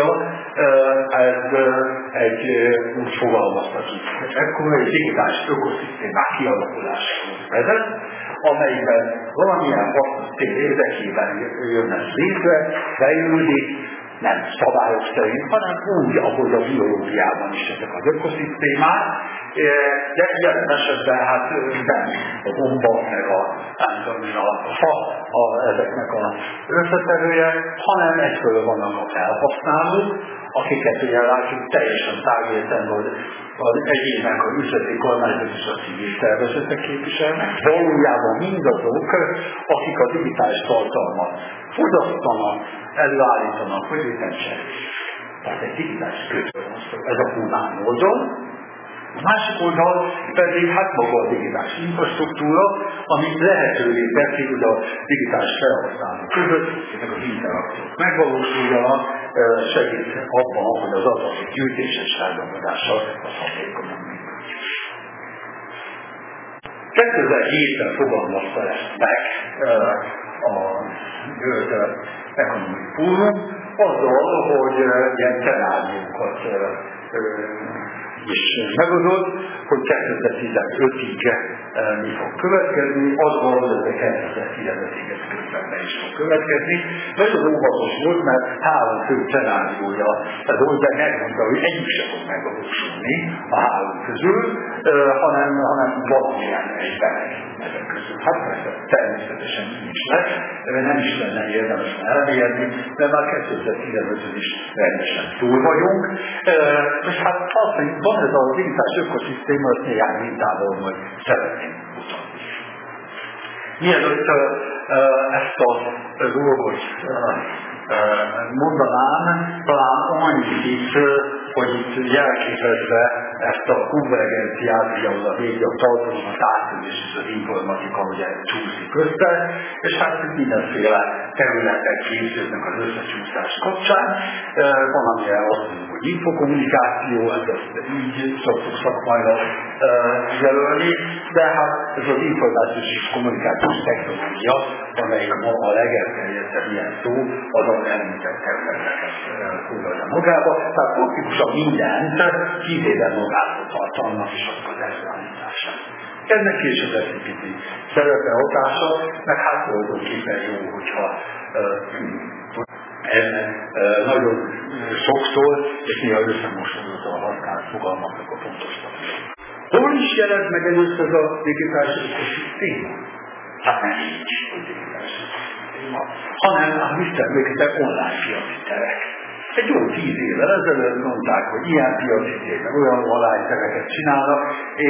ez egy úgy fogalmaztatik. Ekkor egy digitális ökoszisztémák kialakulásához vezet, amelyben valamilyen hasznos cél érdekében jön ez létre, fejlődik, nem szabályok szerint, hanem úgy, ahogy a biológiában is ezek az ökoszisztémák, de jelen esetben hát nem a gomba, meg a, a, a fa a, ezeknek az összetevője, hanem egyfelől vannak a felhasználók, akiket ugye látjuk teljesen tágértelmű, hogy az egyének a üzleti kormányzat és a civil szervezetek képviselnek, valójában mindazok, akik a digitális tartalmat fogyasztanak, előállítanak, hogy ütemsen. Tehát egy digitális közben ez a humán oldal. A másik oldal pedig hát maga a digitális infrastruktúra, ami lehetővé teszi, hogy a digitális felhasználók között ezek az interakciók megvalósuljanak, segít abban, hogy az adatok gyűjtése és feldolgozása az hatékonyan működik. kétezer-hétben fogalmazta ezt meg a World Economic Forum, azzal, hogy ilyen szenáriókat is megadott, hogy kétezer-tizenötig mi fog következni, az van, hogy ez kétezer-tizenötig ez közben be is fog következni. Nagyon óvatos volt, mert három fő szenáriója, ez Olberg megmondta, hogy egyik sem fog megvalósulni a három közül, hanem, hanem valamilyen egyben ezek közül. Hát persze természetesen nincs lesz, nem is lenne érdemes elmérni, mert már kétezer-tizenötön is rendesen túl vagyunk. És hát az, hogy van ez a digitális ökoszisztéma, azt néhány mintával majd szeretném mutatni. Mielőtt ezt a dolgot mondanám, talán annyit is, hogy itt jelképezve ezt a konvergenciát, ugye az a végig a tartalom, a távközlés és az informatika, ugye csúszik össze, és hát mindenféle területek készülnek az összecsúszás kapcsán. Van, amire azt mondjuk, hogy infokommunikáció, ezt így szoktuk szakmailag jelölni, de hát ez az információs és kommunikációs technológia, amelyik ma a legelterjedtebb ilyen szó, az az említett területeket foglalja magába. Tehát optikusan mindent kivéve magától tartalmak és akkor az elszállítását. Ennek később lesz egy pici szerepe, hatása, meg hát tulajdonképpen jó, hogyha ennek nagyon sokszor, és néha összemosodott a használt fogalmaknak a fontosnak. Hol is jelent meg először ez a digitális ökoszisztéma? Hát nem így, hogy digitális ökoszisztéma, hanem a visszaemlékeztek online piaci terek. Egy jó tíz évvel ezelőtt mondták, hogy ilyen piaci terek, olyan online-tereket csinálnak. Én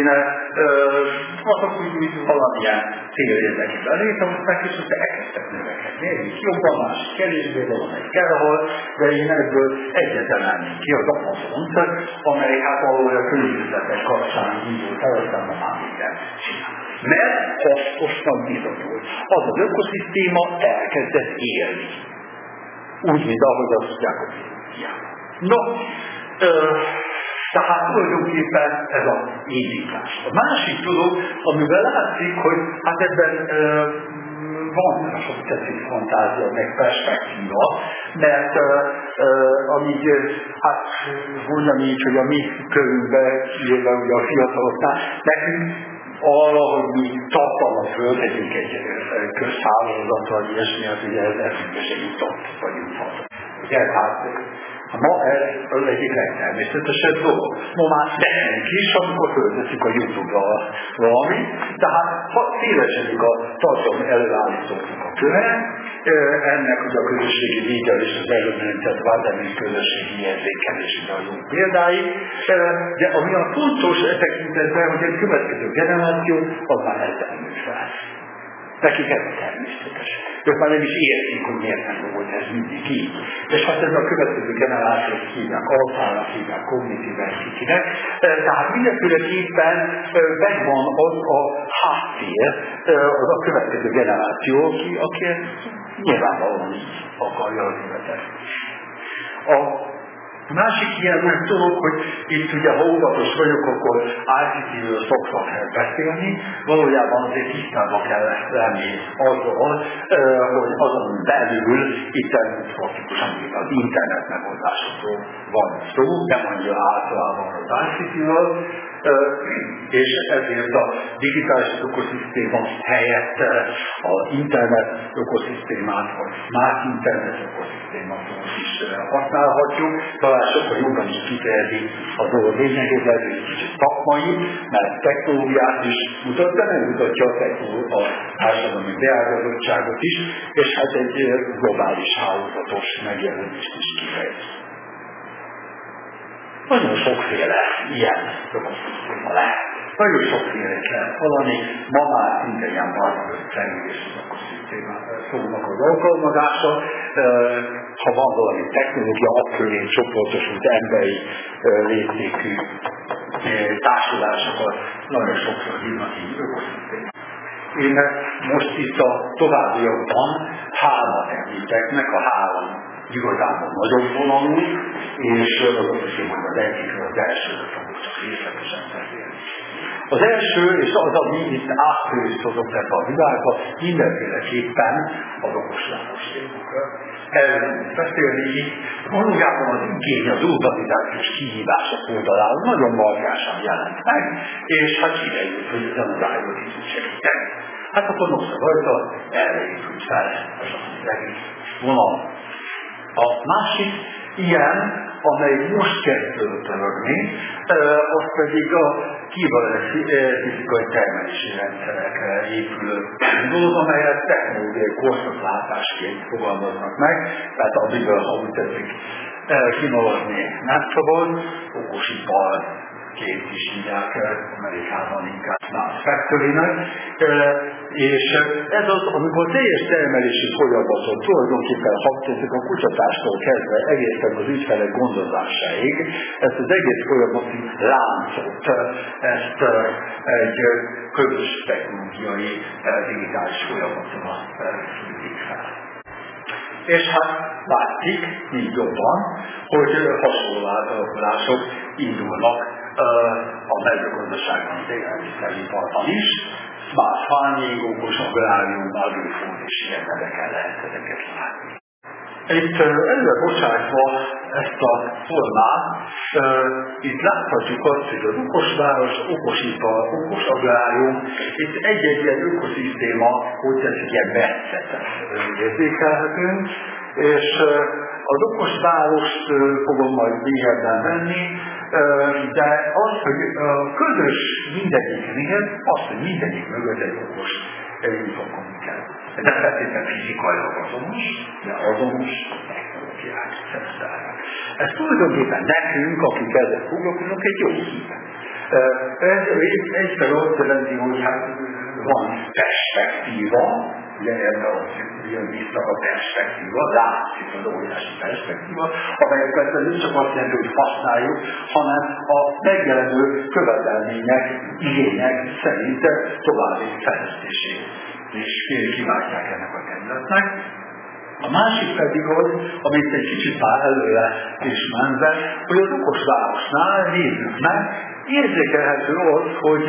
azok úgy, úgy valamilyen célérdekében létrehozták, és azt elkezdtek növekedni. Egyik jobban, másik kevésbé, valamelyik elhol, de én ebből egyetlen állnék ki az Amazont, amely hát valahol a környezetek kapcsán indult el, aztán már minden csinál. Mert hasznosan bizonyult. Az az ökoszisztéma elkezdett élni. Úgy, mint ahogy azt mondják a biológiában. No, ö, tehát tulajdonképpen ez az indítás. A másik dolog, amivel látszik, hogy hát ebben ö, van sok tetszik fantázia, meg perspektíva, mert ö, ö, amíg, hát mondjam így, hogy a mi körünkben, írva ugye a fiataloknál, nekünk arra, hogy mi tartalmat föltegyünk egy közhálózatra, vagy ilyesmi, az ugye ez eszünkbe se jutott, vagy juthat. Ugye, hát ma ez az egyik legtermészetesebb dolog. Ma már teszünk is, amikor fölteszünk a YouTube-ra valami, tehát ha szélesedik a tartalom előállítóknak a köre, ennek ugye a közösségi média és az előmenített vádemény közösségi érzékelésére a jó példái, de ami a fontos e tekintetben, hogy egy következő generáció, az már eltermő fel. Nekik ez a természetes. Ők már nem is értik, hogy miért nem volt ez mindig így. És hát ez a következő generációt hívják alfának, hívják kognitíven kikinek. Tehát mindenféleképpen megvan az a háttér, az a következő generáció, aki, aki nyilvánvalóan így akarja az életet. A másik ilyen dolog, hogy itt ugye, ha óvatos vagyok, akkor I C T-ről szokva kell beszélni, valójában azért tisztában kell lenni azzal, hogy azon belül itt praktikusan az internet megoldásokról van szó, nem annyira általában az I C T-ről, és ezért a digitális ökoszisztéma helyett az internet ökoszisztémát, vagy más internet ökoszisztémát is használhatjuk. Talán sokkal jobban is kifejezi a dolog lényegét, lehet, hogy kicsit szakmai, mert technológiát is mutat, de nem mutatja a technológia a társadalmi beágazottságot is, és hát egy globális hálózatos megjelenést is kifejez. Nagyon sokféle ilyen ökoszisztéma lehet. Nagyon sokféle lehet hallani, ma már minden ilyen barnagöt felülés az ökoszisztémát szónak az alkalmazása. Ha van valami technológia, akkörén csoportosult emberi léptékű társulásokat nagyon sokszor hívnak így ökoszisztémát. Én most itt a továbbiakban hármat említeknek, a három igazából nagyon vonalú, és azok is, hogy az egyikről az elsőről fogok csak részletesen beszélni. Az első, és az, ami itt átfőztodott ebbe a világba, mindenféleképpen az okosváros témakra. Erről beszélni így, valójában az igény az urbanizációs kihívások oldaláról nagyon markásan jelent meg, és hát idejött, hogy ezen az ájúrítsuk segíteni. Hát akkor most a rajta erre épült fel ez az egész vonal. A másik ilyen, amely most kezdő törögni, az pedig a kivalens fizikai termelési rendszerekre épülő dolog, amelyet technológiai korszaklátásként fogalmaznak meg, tehát amiből, ha úgy tetszik, kinolazni nem szabad, okosipar két is hívják Amerikában inkább Smart Factory-nek, és ez az, amikor teljes termelési folyamatot tulajdonképpen haptozik a kutatástól kezdve egészen az ügyfelek gondozásáig, ezt az egész folyamati láncot, ezt egy közös technológiai digitális folyamatra fűzik fel. És hát látszik, így jobban, hogy hasonló átalakulások indulnak a mezőgazdaságban, az élelmiszeriparban is, smart farming, okos agrárium, agrifón és ilyen neveken lehet ezeket látni. Itt előre bocsátva ezt a formát, itt láthatjuk azt, hogy az okosváros, okosipar, okos agrárium, itt egy-egy ilyen ökoszisztéma, hogy tetszik, ilyen messzetet érzékelhetünk, és az okosvárost fogom majd mélyebben venni, de az, hogy közös mindegyiknél, az, hogy mindegyik mögött egy okos infokommunikáció. De feltétlenül fizikailag azonos, de azonos technológiák szereztelnek. Ez tulajdonképpen nekünk, akik ezzel foglalkozunk, egy jó hír. Ez egyszer azt jelenti, hogy hát van perspektíva, ugye ebben jön vissza a perspektíva, látszik az óriási perspektíva, amelyek persze nem csak azt jelenti, hogy használjuk, hanem a megjelenő követelmények, igények szerint további fejlesztését és kívánják ennek a területnek. A másik pedig az, amit egy kicsit már előre is menve, hogy az okos városnál nézzük meg, érzékelhető az, hogy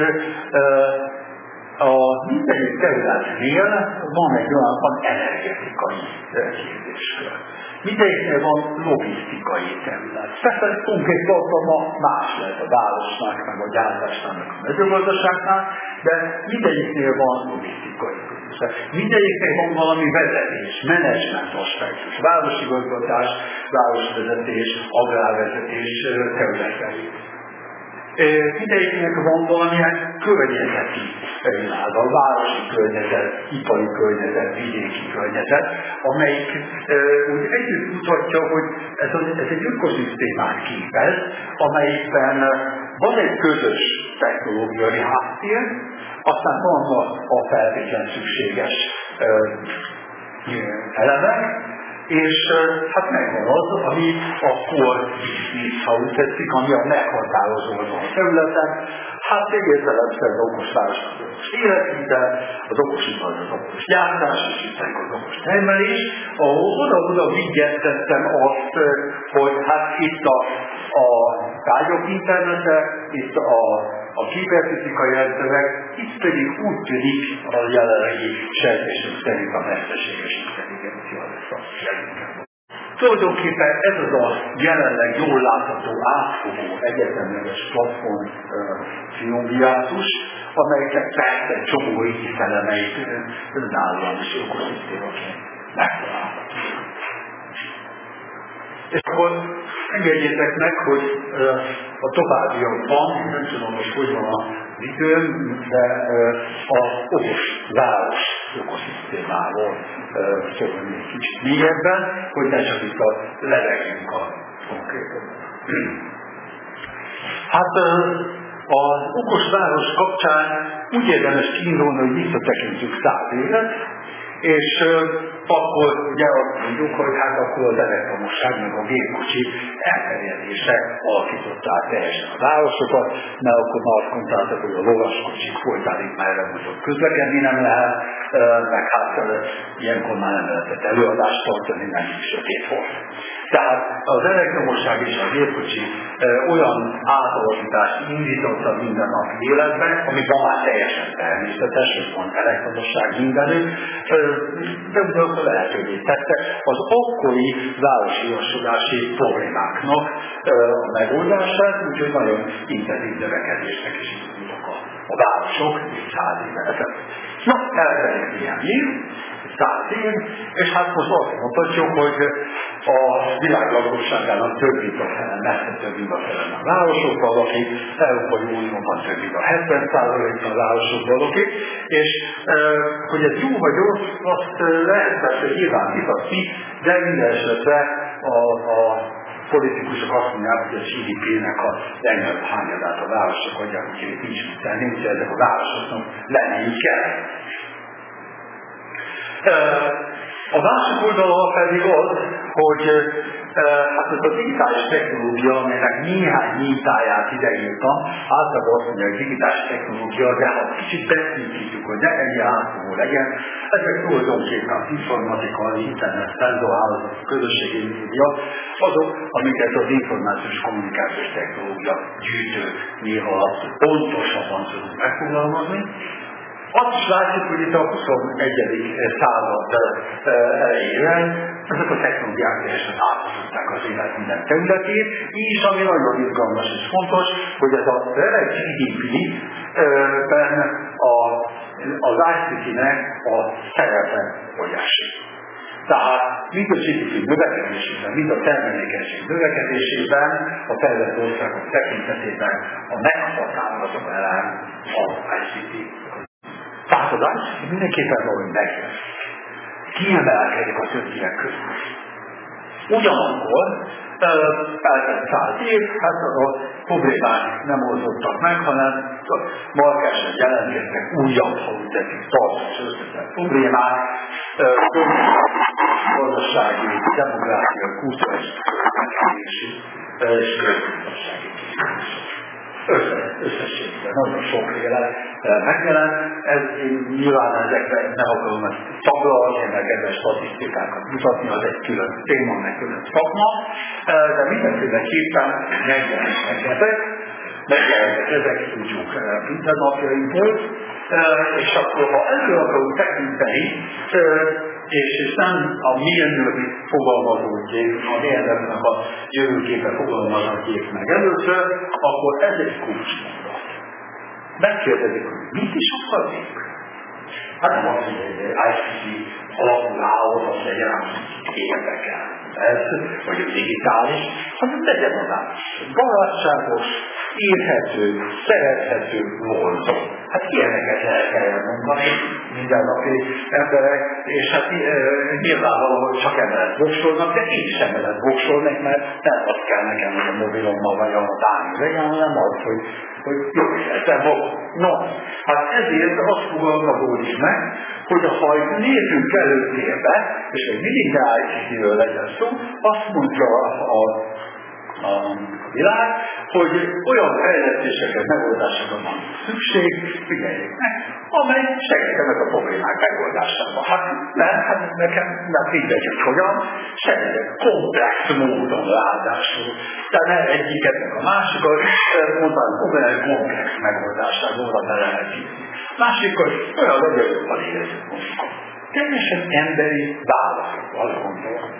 a mindegyik területnél van egy olyan van energetikai kérdéskör. Mindegyiknél van logisztikai terület. Persze konkrét tartalma más lehet a városnak, meg a gyártásnak, meg a mezőgazdaságnál, de mindegyiknél van logisztikai terület. Mindegyiknél van valami vezetés, menedzsment aspektus, városigazgatás, városvezetés, agrárvezetés területei. Mindegyiknek van valamilyen környezeti világ, a városi környezet, ipari környezet, vidéki környezet, amelyik e, úgy együtt mutatja, hogy ez, az, ez egy ökoszisztémát képez, amelyikben van egy közös technológiai háttér, aztán vannak a feltétlen szükséges e, elemek, és hát megvan az, ami a core business, ha úgy tetszik, ami a meghatározó azon a területen, hát egészen egyszerűen az okos városnak az okos életvitel, az okosipar az okos gyártás, és itt az okos termelés, ahol oda-oda vigyeztettem azt, hogy hát itt a, a tárgyok internete, itt a a kiberfizikai rendszerek, itt pedig úgy tűnik a jelenlegi sejtésünk szerint a mesterséges intelligencia lesz a jelenkben. Tulajdonképpen ez az a jelenleg jól látható, átfogó egyetemleges platform triumvirátus, amelyeket persze egy csomó ízelemeit önállóan is ökoszisztémaként megtalálhatunk. És akkor engedjétek meg, hogy a továbbiakban, nem tudom, hogy hogy van az időm, de az okos város ökoszisztémáról szólni egy kicsit mélyebben, hogy ne csak itt a levegünk a konkrétan. Hát az okos város kapcsán úgy érdemes kiindulni, hogy visszatekintjük száz évet, és akkor ugye azt mondjuk, hogy hát akkor az elektromosság meg a gépkocsi elterjedése alakította át teljesen a városokat, mert akkor már azt mondtátok, hogy a lovaskocsik folytán itt már előbb közlekedni nem lehet, meg hát ilyenkor már nem lehetett előadást tartani, mert sötét volt. Tehát az elektromosság és a gépkocsi olyan átalakítást indította minden nap életben, ami ma már teljesen természetes, hogy van elektromosság mindenütt, de ugyanakkor lehetővé tette az akkori városi problémáknak a megoldását, úgyhogy nagyon intenzív növekedésnek is indultak a, a városok száz éve ezelőtt. Na, eltelik ilyen év, száz év, és hát most azt mondhatjuk, hogy a világ lakosságának több mint a fele, messze több mint a fele a városokban lakik, Európai Unióban több mint a hetven százalék a városokban lakik, és e, hogy ez jó vagy rossz, azt lehet persze nyilván vitatni, de minden esetre a, a politikusok azt mondják, hogy a gé dé pé-nek a legnagyobb hányadát a városok adják, úgyhogy nincs mit tenni, úgyhogy ezek a városoknak lenniük kell. A másik oldalon pedig az, hogy hát ez a digitális technológia, amelynek néhány mintáját ideírtam, általában azt mondja, hogy digitális technológia, de ha kicsit beszélítjük, hogy ne ennyi átfogó legyen, ezek tulajdonképpen az informatika, az internet, szenzorhálózat, a közösségi média, azok, amiket az információs kommunikációs technológia gyűjtő név alatt pontosabban tudunk megfogalmazni. Azt is látjuk, hogy itt a huszonegyedik század elejére ezek a technológiák teljesen áthatották az élet minden területét, és ami nagyon izgalmas és fontos, hogy ez a gé dé pé-ben az i cé té-nek a szerepe óriási. Tehát mind a gé dé pé növekedésében, mind a termelékenység növekedésében, a fejlett országok tekintetében a meghatározó elem az i cé té. Tehát az i cé té mindenképpen valahogy megjön. Kiemelkedik a többiek közül. Ugyanakkor eltelt száz év, hát a problémák nem oldottak meg, hanem markásan jelentkeztek újabb, ha úgy tetszik, tartós összetett problémák, gazdasági, demográfiai, kulturális megkezdési és közgazdasági kérdések. Összességében nagyon sokféle megjelent, ez nyilván ezekre nem akarom ezt taglalni, meg ebben statisztikákat mutatni, az egy külön téma, meg külön szakma, de mindenféleképpen megjelentek ezek, megjelentek ezek, tudjuk mindennapjainkból, és akkor ha elő akarunk tekinteni, és, és nem a milyenőri fogalmazódjék, a milyenőrnek a jövőképpen fogalmazódjék meg először, akkor ez egy kulcsmondat. Megkérdezik, hogy mit is akarjuk? Hát nem azt mondja, hogy i cé té alapul állod, azt legyen, hogy érdekel. Ez, vagy a digitális, hanem legyen az át. Barátságos, érhető, szerethető, vonzó. Hát ilyeneket el kell mondani mindennapi emberek, és hát e, nyilvánvaló, hogy csak emberek voksolnak, de én is emberek voksolnak, mert nem azt kell nekem, hogy a mobilommal vagy a dámi legyen, hanem az, hogy, hogy jó életem van. No, hát ezért azt fogalmazódik meg, hogy ha nézzünk előtérbe, és hogy mindig i cé té-ről legyen szó, azt mondja a, a a világ, hogy olyan fejlesztéseket, megoldásokra van szükség, figyeljék meg, amely segítenek a problémák megoldásában. Hát nem, hát nekem nem mindegy, hogy hogyan, segítek komplex módon ráadásul. De ne egyiket, meg a másikat, mondtam, hogy komplex megoldásában oda be lehet hívni. Másik, hogy olyan legyen jobban érezzük magunkat. Teljesen emberi válaszok, azt gondolom.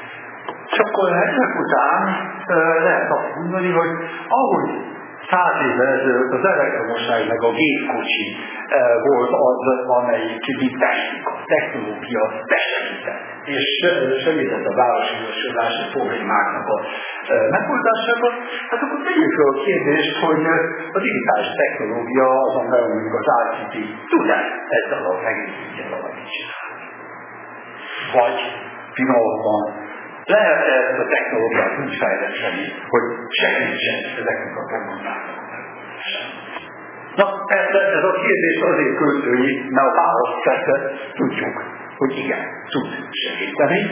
És akkor ezek után lehet azt mondani, hogy ahogy száz évvel ezelőtt az elektromosság meg a gépkocsi volt az, amelyik technika, technológia besegített, és segített a városi problémáknak a megoldásában, hát akkor tegyük fel a kérdést, hogy a digitális technológia, azon belül mondjuk az i cé té tud-e ezzel a egészítjen valamit csinálni? Vagy pillanatban lehet -e ezt a technológiát úgy fejleszteni, hogy segítsen ezeknek a problémáknak a megoldásában? Na, ez, ez a kérdés azért költői, mert a választ persze tudjuk, hogy igen, tud segíteni.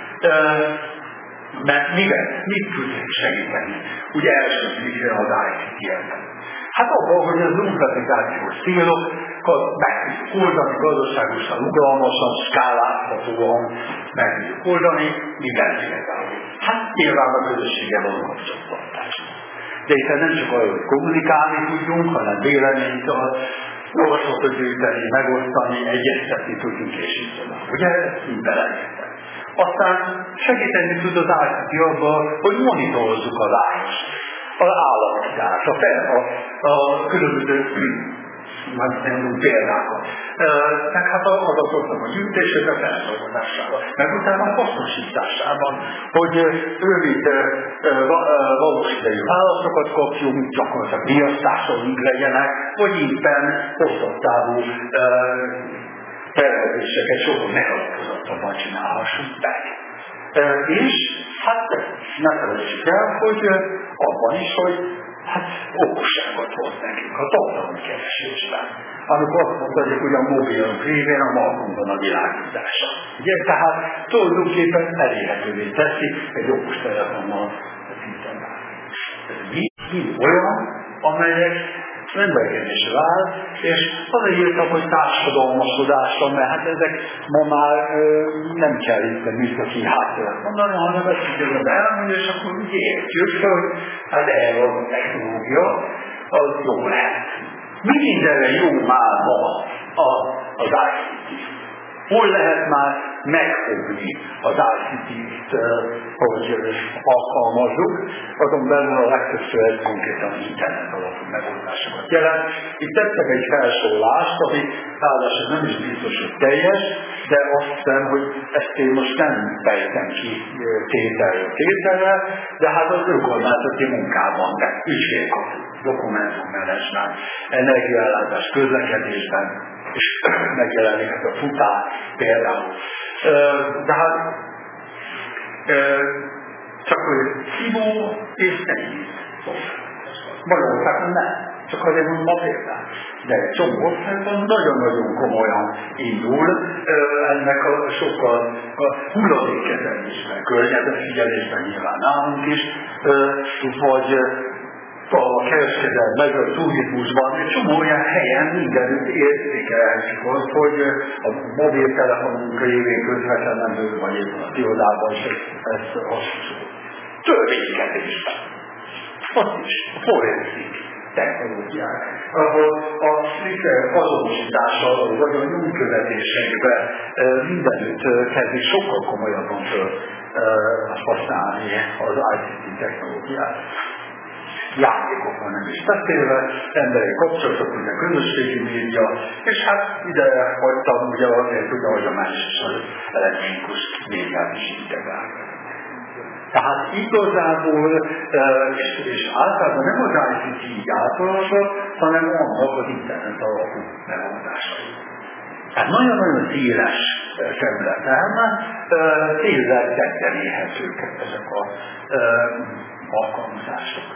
Mert mivel, mit tud segíteni? Ugye első az I C T-ben. Hát abban, hogy az unifikációs célokat meg tudjuk oldani, gazdaságosan, rugalmasan, skálázhatóan meg tudjuk oldani, mindenféle. Hát nyilván a közösséggel való kapcsolattartás. De itt nem csak arról, hogy kommunikálni tudjunk, hanem véleményt, olvasókat gyűjteni, megosztani, egyeztetni tudjunk, és így tovább. Ugye ezt így beleértem. Aztán segíteni tud az I C T abban, hogy monitorozzuk az állapotot. Az államokítás, a, a, a különböző mondjuk példákat. Meg hát az adatoknak a gyűjtésére, a feldolgozásában, meg utána a hasznosításában, hogy rövid valós idejű válaszokat kapjunk, gyakorlatilag riasztásaink legyenek, vagy éppen hosszabb távú tervezéseket sokkal megalapozottabban csinálhassunk meg. És hát ne felejtsük el, hogy abban is, hogy hát okosságot hoz nekünk a tartalmi keresésben. Amikor azt mondhatjuk, hogy a mobilok révén a magunkban a világítása. Ugye, tehát tulajdonképpen elérhetővé teszi egy okostelefonnal az internet. Mi olyan, amelyek rendelkezésre áll, és azért írtak, hogy társadalmasodásra, mert hát ezek ma már ö, nem kell itt a műszaki háttéret mondani, hanem ezt így elmondja, és akkor úgy értjük, hogy hát erre a technológia az jó lehet. Mi mindenre jó már ma az I C T? Hol lehet már megfogni az I C T-t, hogy alkalmazzuk, azon belül a legtöbbször egy konkrétan internet alapú megoldásokat jelent. Itt tettem egy felsorolást, ami ráadásul nem is biztos, hogy teljes, de azt hiszem, hogy ezt én most nem fejtem ki tételről tételre, de hát az önkormányzati munkában, de ügyfélkapú, dokumentummenedzsment, energiaellátás, közlekedésben, és megjelenik ez a futár például. De hát csak hogy szívó és nehéz. Magyarországon nem. Csak azért mondom a példát. De egy csomó országban nagyon-nagyon komolyan indul ennek a sokkal hulladékkezelésben, környezetfigyelésben nyilván nálunk is, vagy a kereskedelem, meg a turizmusban, egy csomó olyan helyen mindenütt érzékelhetjük azt, hogy a mobiltelefonunk révén közvetlenül, vagy éppen a irodában se ezt hasonló. Törvénykezésben. Ott is, a forenszik technológiák, ahol a szlitter azonosítással, vagy a nyomkövetésekben mindenütt kezdik sokkal komolyabban föl használni az I C T technológiát. Játékokon nem is beszélve, emberi kapcsolatok, ugye közösségi média, és hát ide hagytam ugye azért, hogy a hagyományos és az elektronikus médiát is integrálni. Tehát igazából, és, és általában nem az I C T így általánosok, hanem annak az internet alapú megoldásai. Tehát nagyon-nagyon széles területen szélzel tetten érhetők ezek az alkalmazások.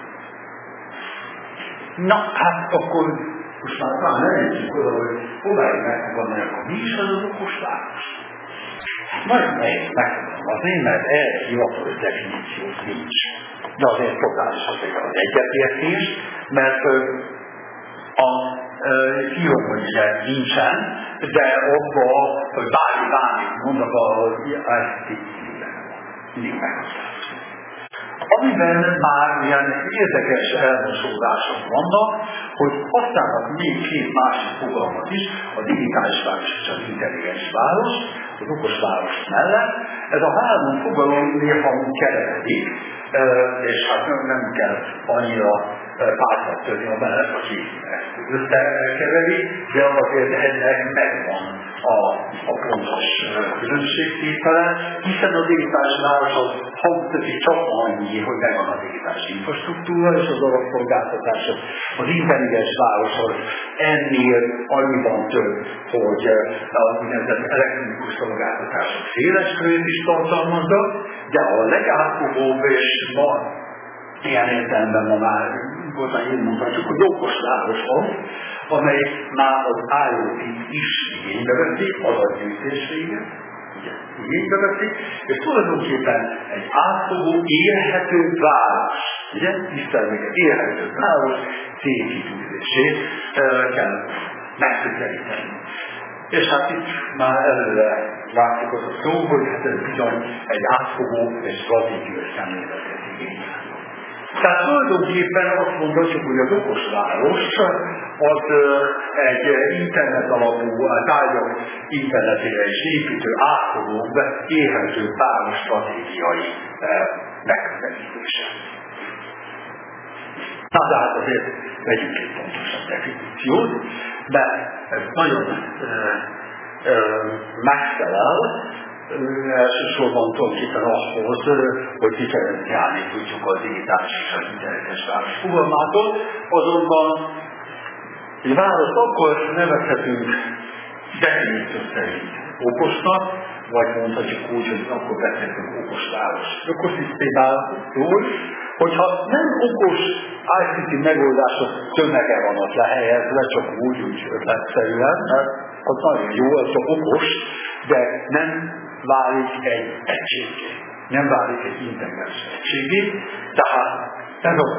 Na, hát akkor most már talán ne menjünk oda, hogy próbáljuk megfogadni, akkor mi is az az okos város? Nagyon nehéz megfogalmazni, mert erre hivatalos definíció nincs. De azért totális azért az egyetértés, mert a hívom, hogy ugye nincsen, de abban, hogy bármi bármit mondok, az I C T mindig megosztás. Amiben már ilyen érdekes elmosódások vannak, hogy használnak még két másik fogalmat is, a digitális város és az intelligens város, az okos város mellett. Ez a három fogalom néha keveredik, és hát nem kell annyira pártat törni a mellett, aki ezt összekeveri, de azért ennek megvan a, a pontos különbségtétele, hiszen a digitális város az hangzik csak annyi, hogy megvan a digitális infrastruktúra és az alapszolgáltatások. Az intelligens város az ennél annyiban több, hogy az úgynevezett elektronikus szolgáltatások széles körét is tartalmazza, de a legátfogóbb és ma ilyen értelemben ma már igazán én mondhatjuk, hogy okos város az, amely már az I O T-t is igénybe veszi, adatgyűjtésére, ugye így bevetik, és tulajdonképpen egy átfogó, élhető város, ugye, tisztelmeket élhető város célkitűzését kell megközelíteni. És hát itt már előre látszik az a szó, hogy hát ez bizony egy átfogó és stratégiai szemléletet igényel. Tehát tulajdonképpen azt mondhatjuk, hogy az okos város az egy internet alapú, tárgyak internetére is építő, átfogó, élhető város stratégiai megközelítése. Na de hát azért vegyünk egy pontosabb definíciót, de ez nagyon ö, ö, megfelel, elsősorban tulajdonképpen ahhoz, hogy differenciálni tudjuk a digitális és az internetes város fogalmától, azonban egy város akkor nevezhetünk definíció szerint okosnak, vagy mondhatjuk úgy, hogy akkor beszélünk okos város ökoszisztémáról, hogyha nem okos I C T megoldások tömege van ott lehelyezve, csak úgy, úgy ötletszerűen, mert az nagyon jó, az csak okos, de nem válik egy egységé, nem válik egy integráns egységé, tehát ez a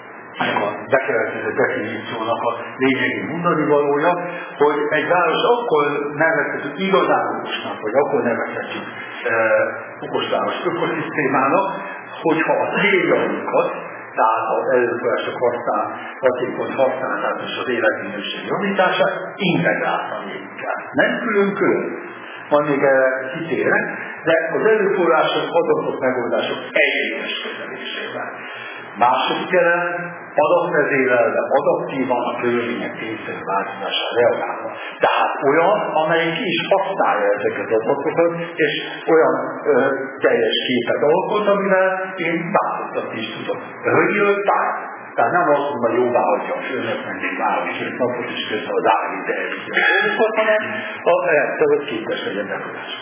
a bekövetkező definíciónak a lényegi mondani valója, hogy egy város akkor nevezhetjük igazán okosnak, vagy akkor nevezhetjük e, okosváros ökoszisztémának, hogyha a céljainkat, tehát az erőforrások használ, hatékony használatát és az életminőség javítását integráltan érjük el. Nem külön-külön, majd még erre kitérek, de az erőforrások, adatok, megoldások egységes kezelésével. Második elem, adatvezérelve, adaptívan a körülmények tényszerű változására reagálva. Tehát olyan, amelyik ki is használja ezeket az adatokat, és olyan ö, teljes képet alkot, amivel én változtatni is tudok. Real time. Tehát nem azt mondom, hogy jóvá hagyja a főnök, meg még várom két napot is közben az állít elvívja a dolgokat, hanem a rendszerűt képes legyen befolyás.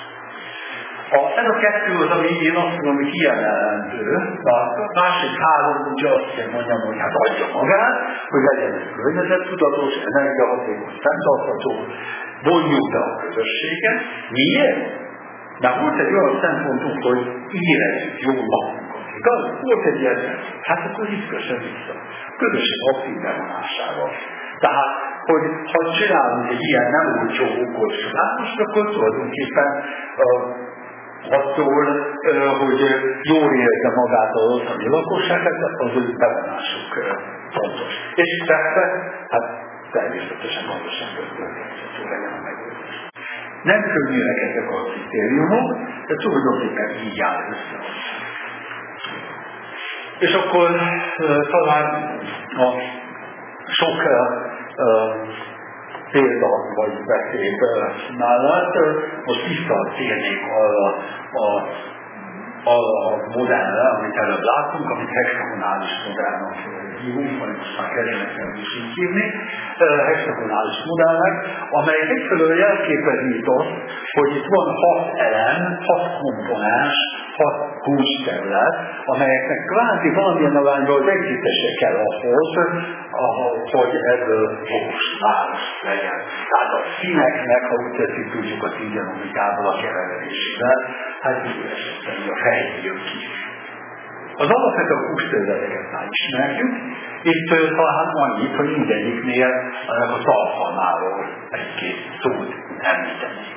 A, ez a kettő az, ami én azt mondom, hogy kiemelendő. A másik három, ugye azt kell mondjam, hogy hát adja magát, hogy legyen egy környezettudatos, energiahatékony, fenntartható, vonjuk be a közösséget. Miért? Mert volt egy olyan szempontunk, hogy érezzük jól magunkat. Igaz? Volt egy ilyen, hát akkor izgösen vissza. Közösség aktív bevonásával. Tehát, hogy ha csinálunk egy ilyen nem olcsó okos várost, akkor tulajdonképpen uh, attól, hogy jól érezze magát az ottani lakosság, az ő bevonásuk fontos. És persze, hát természetesen gazdaságot történhető legyen a megoldás. Nem könnyűek ezek a kritériumok, de tulajdonképpen így áll össze. És akkor talán a sok példa vagy beszéd mellett most visszatérnék arra a, arra a modellre, amit előbb láttunk, amit hexagonális modellnek hívunk, vagy most már kerülnek is így hívni, hexagonális modellnek, amely egyfelől jelképezi azt, hogy itt van hat elem, hat komponens, hat kulcsterület, amelyeknek kvázi valamilyen arányban az együttese kell ahhoz, hogy ebből okos város legyen. Tehát a színeknek, ha úgy tetszik, tudjuk a tízenomikából a keveredésével, hát így esetben a fej jön ki. Az alapvető kulcsterületeket már ismerjük, itt talán annyit, hogy mindegyiknél a tartalmáról egy-két szót említenék.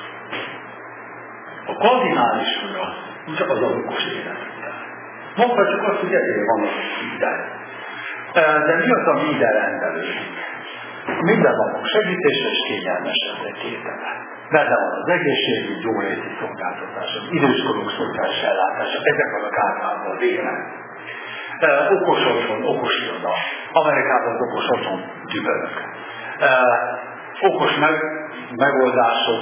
A kardinális ura, csak az okos életünkkel. Mondhatjuk azt, hogy ezért van az minden. De mi az a minden rendelőség? Minden napok segítésre és kényelmesebb tétele. Benne van az egészségügy, jóléti szolgáltatások, időskorok szociális ellátása, ezek vannak általában az élet. Okos otthon, okos iroda. Amerikában az okos otthon gyűlölök. Okos meg, megoldások,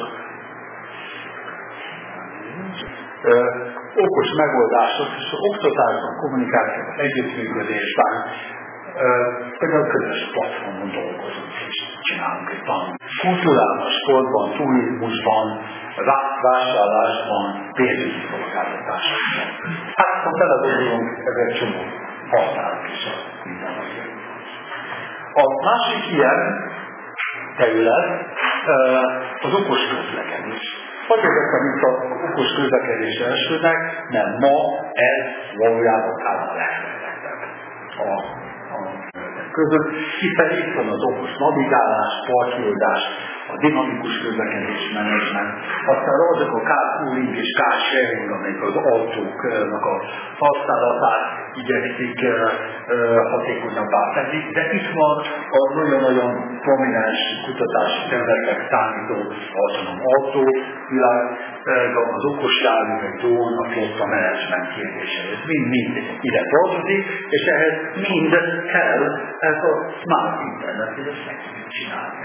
okos megoldások, és oktatásban, kommunikációban, együttműködésben, például közös platformon dolgozunk és csinálunk egy tanulmányt. Kultúrában, sportban, turizmusban, vásárlásban, pénzügyi szolgáltatásban. Hát, ha teledolgozunk, ez egy csomó használat is a mindennapi. A másik ilyen terület az okos közlekedés. vagy ezek, amik az okos közlekedésre esődnek, nem, ma ez valójában talán a legfejlettebb a, a között, hiszen itt van az okos navigálás, partioldás, a dinamikus közlekedés menedzsment, aztán azok a carpooling és car sharing, amelyek az autóknak a használatát igyekszik uh, uh, hatékonyabbá tenni, de itt van a nagyon-nagyon prominens kutatási területek számító autonóm autó, világ, az okos járművek, drón, a flotta menedzsment kérdése. Ez mind-mind ide tartozik, és ehhez mind kell ez a smart internet, hogy ezt meg tudjuk csinálni.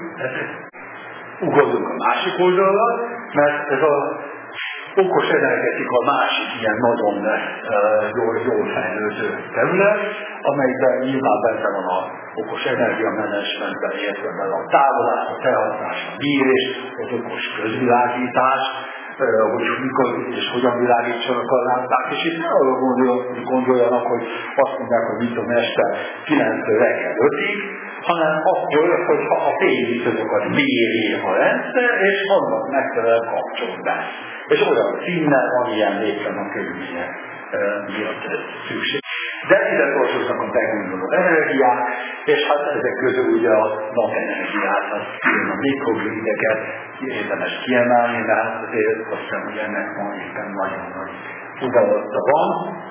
Ugorjunk a másik oldalra, mert ez az okos energetika másik ilyen nagyon uh, jól, jól fejlődő terület, amelyben nyilván benne van az okos energiamenedzsmentben, illetve benne a távolás, a felhasználás, a mérés, az okos közvilágítás, uh, hogy mikor és hogyan világítsanak a lámpák, és itt ne arra gondoljanak, hogy azt mondják, hogy mit tudom, este kilenctől reggel ötig, hanem akkor, hogyha a fényviszonyokat méri a rendszer, és annak megfelelően kapcsol be. És olyan színnel, amilyen végtelen körülmények e, miatt ez szükség. De ide tartoznak a megújuló energiák, és hát ezek közül ugye a napenergiát, a mikrogrideket érdemes kiemelni, de hát azért azt hiszem, hogy ennek ma éppen nagyon nagy fogalmatta van,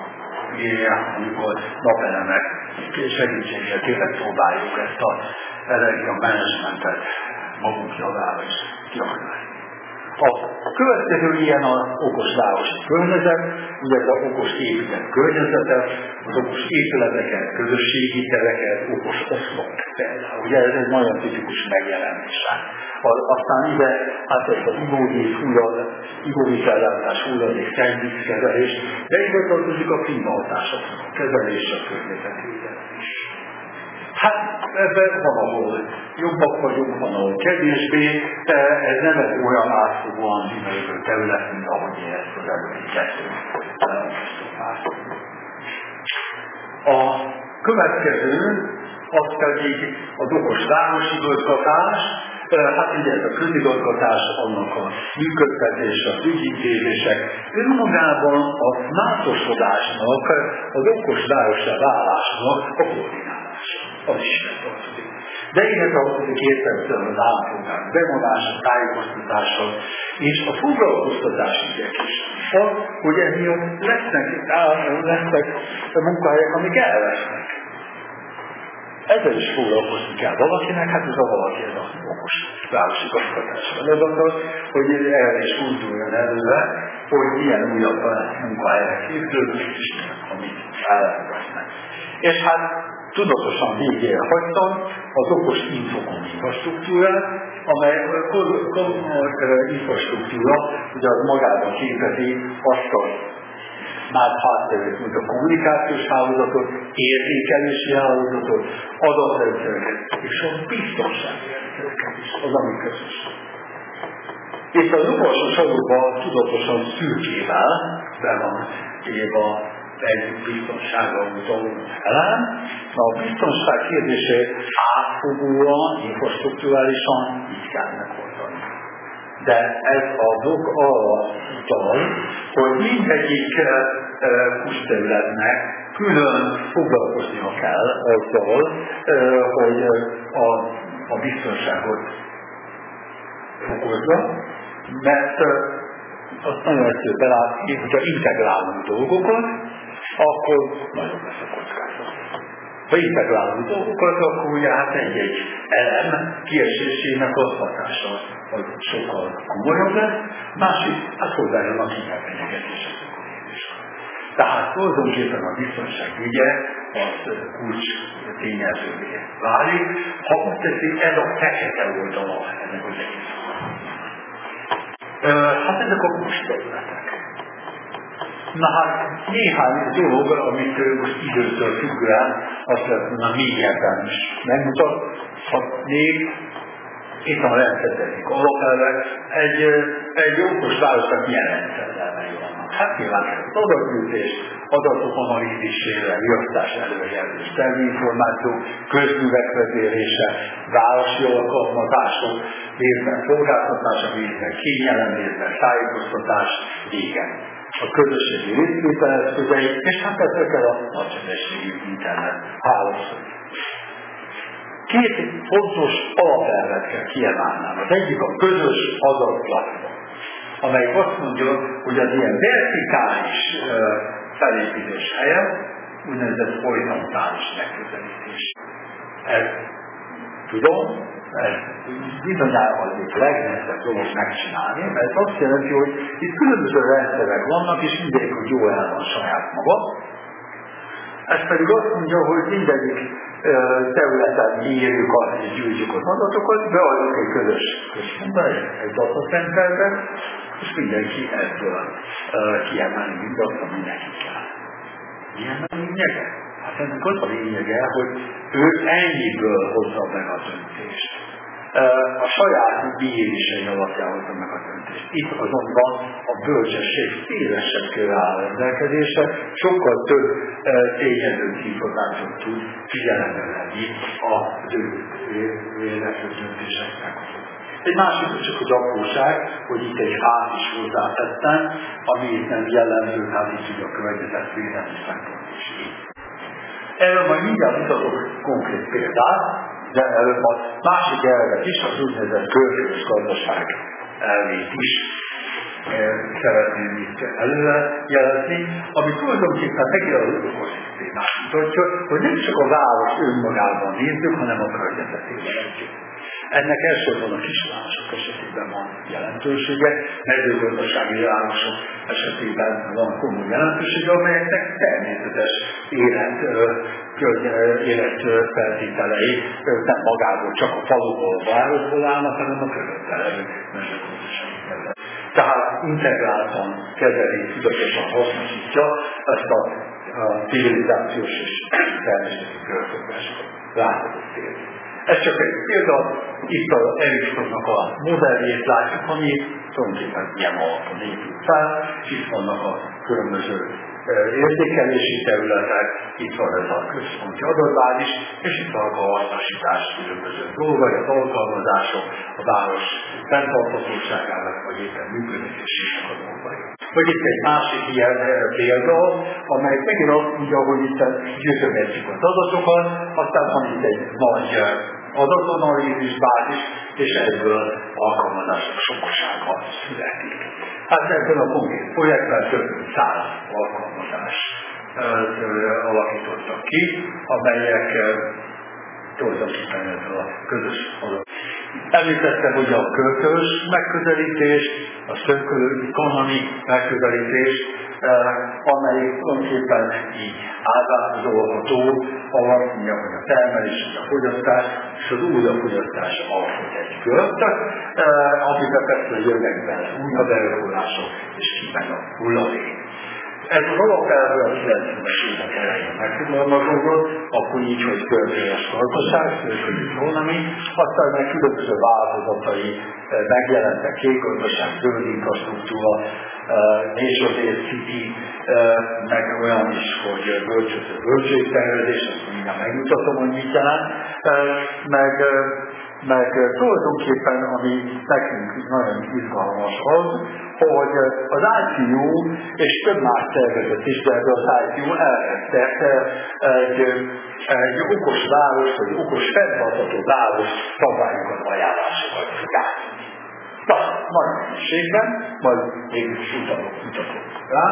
amikor napelemek segítségével tényleg próbáljuk ezt az energiamenedzsmentet magunk javára is gyakorolni. A következő ilyen az okos városi környezet, ugye ez az okos épített környezetet, az okos épületeket, közösségi tereket, okos oszlop például. Ugye ez egy nagyon tipikus megjelenése. Aztán ide hát ez az ivóvíz, ivóvízellátás, hulladék, szennyvízkezelés, de ide tartozik a klímahatásoknak a kezelés, a környezetvédelem is. Hát ebben van, ahol jobbak vagyunk, van, ahol kevésbé, de ez nem egy olyan átfogóan zsinálő terület, mint ahogy én ezt az előbbi kettő. A következő, az pedig az okos városigazgatás, hát ugye ez a közigazgatás, annak a működtetés, az ügyintézések, önmagában a smártosodásnak, az okos városra válásnak a koordinálása. Az is megtartozik. De ide tartozik értelemszerűen az állampolgár bevonása, tájékoztatása és a foglalkoztatási ügyek is. Az, hogy emiatt lesznek, lesznek munkahelyek, amik elvesznek. Ezzel is foglalkozni kell valakinek, hát ez a valaki ez az okos városi gazgatás feladata, hogy erre is kultúrjon előre, hogy milyen újabb munkahelyek képződnek, és amik elvesznek. És hát tudatosan végére hagytam az okos infokom infrastruktúrát, amely infrastruktúra, ugye az magában képezi azt a már hátterét, mint a kommunikációs hálózatot, érzékelési hálózatot, adatrendszereket és a biztonsági rendszereket is, az ami közös. És az utolsó sorokban tudatosan szürkével be van éva egy biztonságra utaló elem. A biztonság kérdése átfogóan, infrastrukturálisan így kell megoldani. De ez a blokk arra utal, hogy mindegyik kuszterületnek külön foglalkoznia kell azzal, hogy a, a biztonságot fokozza, mert azt nagyon egyszerű belátni, hogyha integrálunk dolgokat, akkor nagyon lesz a kockázat. Ha integrálunk dolgokat, akkor ugye hát egy-egy elem kiesésének az hatása az sokkal komolyabb lesz, másik, hát hozzájön a kiberfenyegetések. Tehát tulajdonképpen a biztonság ügye az kulcs tényezővé válik, ha úgy teszik, ez a fekete oldala ennek az egész. Hát ezek a kulcsterületek. Na hát néhány dolog, amit most időtől függően azt lehet mondani, mélyebben is megmutathatnék. Itt a rendszertetik alapelvek. Egy, egy okos városnak milyen rendszerelmei vannak. Hát nyilván az adatgyűjtés, adatok analízisére, riasztás előjelzés, terméninformációk, közművek vezérése, városi alkalmazások, részben szolgáltatása, részben kényelem, részben tájékoztatás, igen. A közösségi részvételeszközei, és hát ezekkel a nagysebességű internet hálózat. Két fontos alapelvet kell kiemelnem. Az egyik a közös adatplatform, amely azt mondja, hogy az ilyen vertikális uh, felépítés helyett úgynevezett horizontális megközelítés. Ez, tudom, ez bizonyára az egy legnehezebb dolog megcsinálni, mert ez azt jelenti, hogy itt különböző rendszerek vannak, és mindegyik jól el van saját maga. Ez pedig azt mondja, hogy mindegyik területen írjuk azt, és gyűjtjük az adatokat, beadjuk egy közös központba, egy datacenterbe, és mindenki ebből uh, kiemelni mindazt, ami neki kell. Milyen a lényege? Hát ennek az a lényege, hogy ő ennyiből hozza meg a döntést. Uh, a saját bírései alapján hozza meg a döntést. Itt azonban a bölcsesség szélesebb körre áll rendelkezése, sokkal több uh, tényezőt, információt tud figyelembe venni az ő véletlen döntéseknek. Egy másik csak az apróság, hogy itt egy hát is hozzátettem, ami itt nem jellemző, hát itt ugye a környezetvédelmi szempont is így. Erről majd mindjárt mutatok konkrét példát, de előbb a másik elvet is, az úgynevezett körkörös gazdaság elvét is e, szeretném itt előjelezni, ami tulajdonképpen megint az ökoszisztémát mutatja, hogy nem csak a város önmagában nézzük, hanem a környezetében együtt. Ennek elsősorban a kisvárosok esetében van jelentősége, mezőgazdasági városok esetében van komoly jelentősége, amelyeknek természetes élet, életfeltételei nem magából csak a faluból, a városból állnak, hanem a körülbelül mezőgazdasági terület. Tehát integráltan kezeli, tudatosan hasznosítja ezt a, a civilizációs és természeti körülbelül látott célt. Ez csak egy példa, itt az Ericsonnak a modelljét látjuk, ami tulajdonképpen ilyen alapon épül fel, itt vannak a különböző értékelési területek, itt van ez a központi adatbázis, és itt van a hasznosítás különböző dolgai, az alkalmazások, a város fenntarthatóságának, vagy éppen működésének a dolgai. Vagy itt egy másik ilyen példa, amely megint azt mondja, hogy itt gyűjtögetjük az adatokat, aztán van itt egy nagy adatanalízis bázis, és ebből alkalmazások sokasága születik. Hát ebben a konkrét projektben több mint száz alkalmazás alakítottak ki, amelyek tulajdonképpen ebből a közös adat. Említettem ugye a költős megközelítés, a circular economy megközelítés, amely tulajdonképpen így átlátozolható, ahol azt mondja, hogy a termelés és a fogyasztás és az újrafogyasztás alkot egy kört, amiben persze jönnek bele újabb erőforrások, és kiben a hulladék. Ez az alapelve a kilencvenes évek elején megfogalmazódott, akkor így, hogy körkörös gazdaság, circular economy, aztán meg különböző változatai megjelentek, kék gazdaság, zöld infrastruktúra, Nature-Based City, meg olyan is, hogy bölcsöző bölcsőtervezés, azt mindjárt megmutatom, hogy mit jelent, meg, meg tulajdonképpen, ami nekünk nagyon izgalmas az, hogy az i té u és több más szervezet is, de ebből az i té u elkezdtek egy, egy okos város, vagy okos fenntartható város szabályokat, ajánlásokat játszani. Na, nagy mennyiségben, majd mégis utalok, mutatok rá,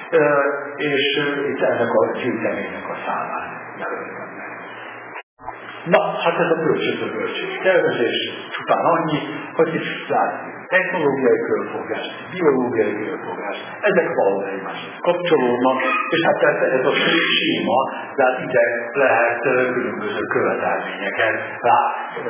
és itt ennek a gyűjteménynek a számát jelöltem meg. Na, hát ez a bölcsöző bölcség tervezés, csupán annyi, hogy itt látni technológiai körfogás, biológiai körfogás, ezek valahol egymáshoz kapcsolódnak, és hát persze ez a séma, tehát ide lehet különböző követelményeket rá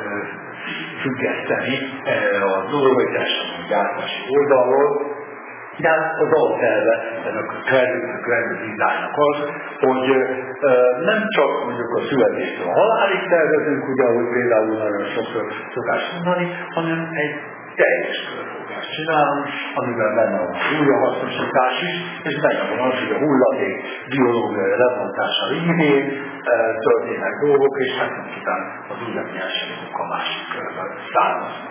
függeszteni a dolgozás, a gyártási oldalról, de az alapelve ennek a credit designnak az, hogy nem csak mondjuk a születéstől a halálig tervezünk, ugye, ahogy például nagyon sokszor szokás mondani, hanem egy teljes körfogást csinálunk, amiben benne van az újrahasznosítás is, és benne van az, hogy a hulladék biológiai lebontása révén történnek dolgok, és hát után az üzemnyersanyagok a másik körben származnak.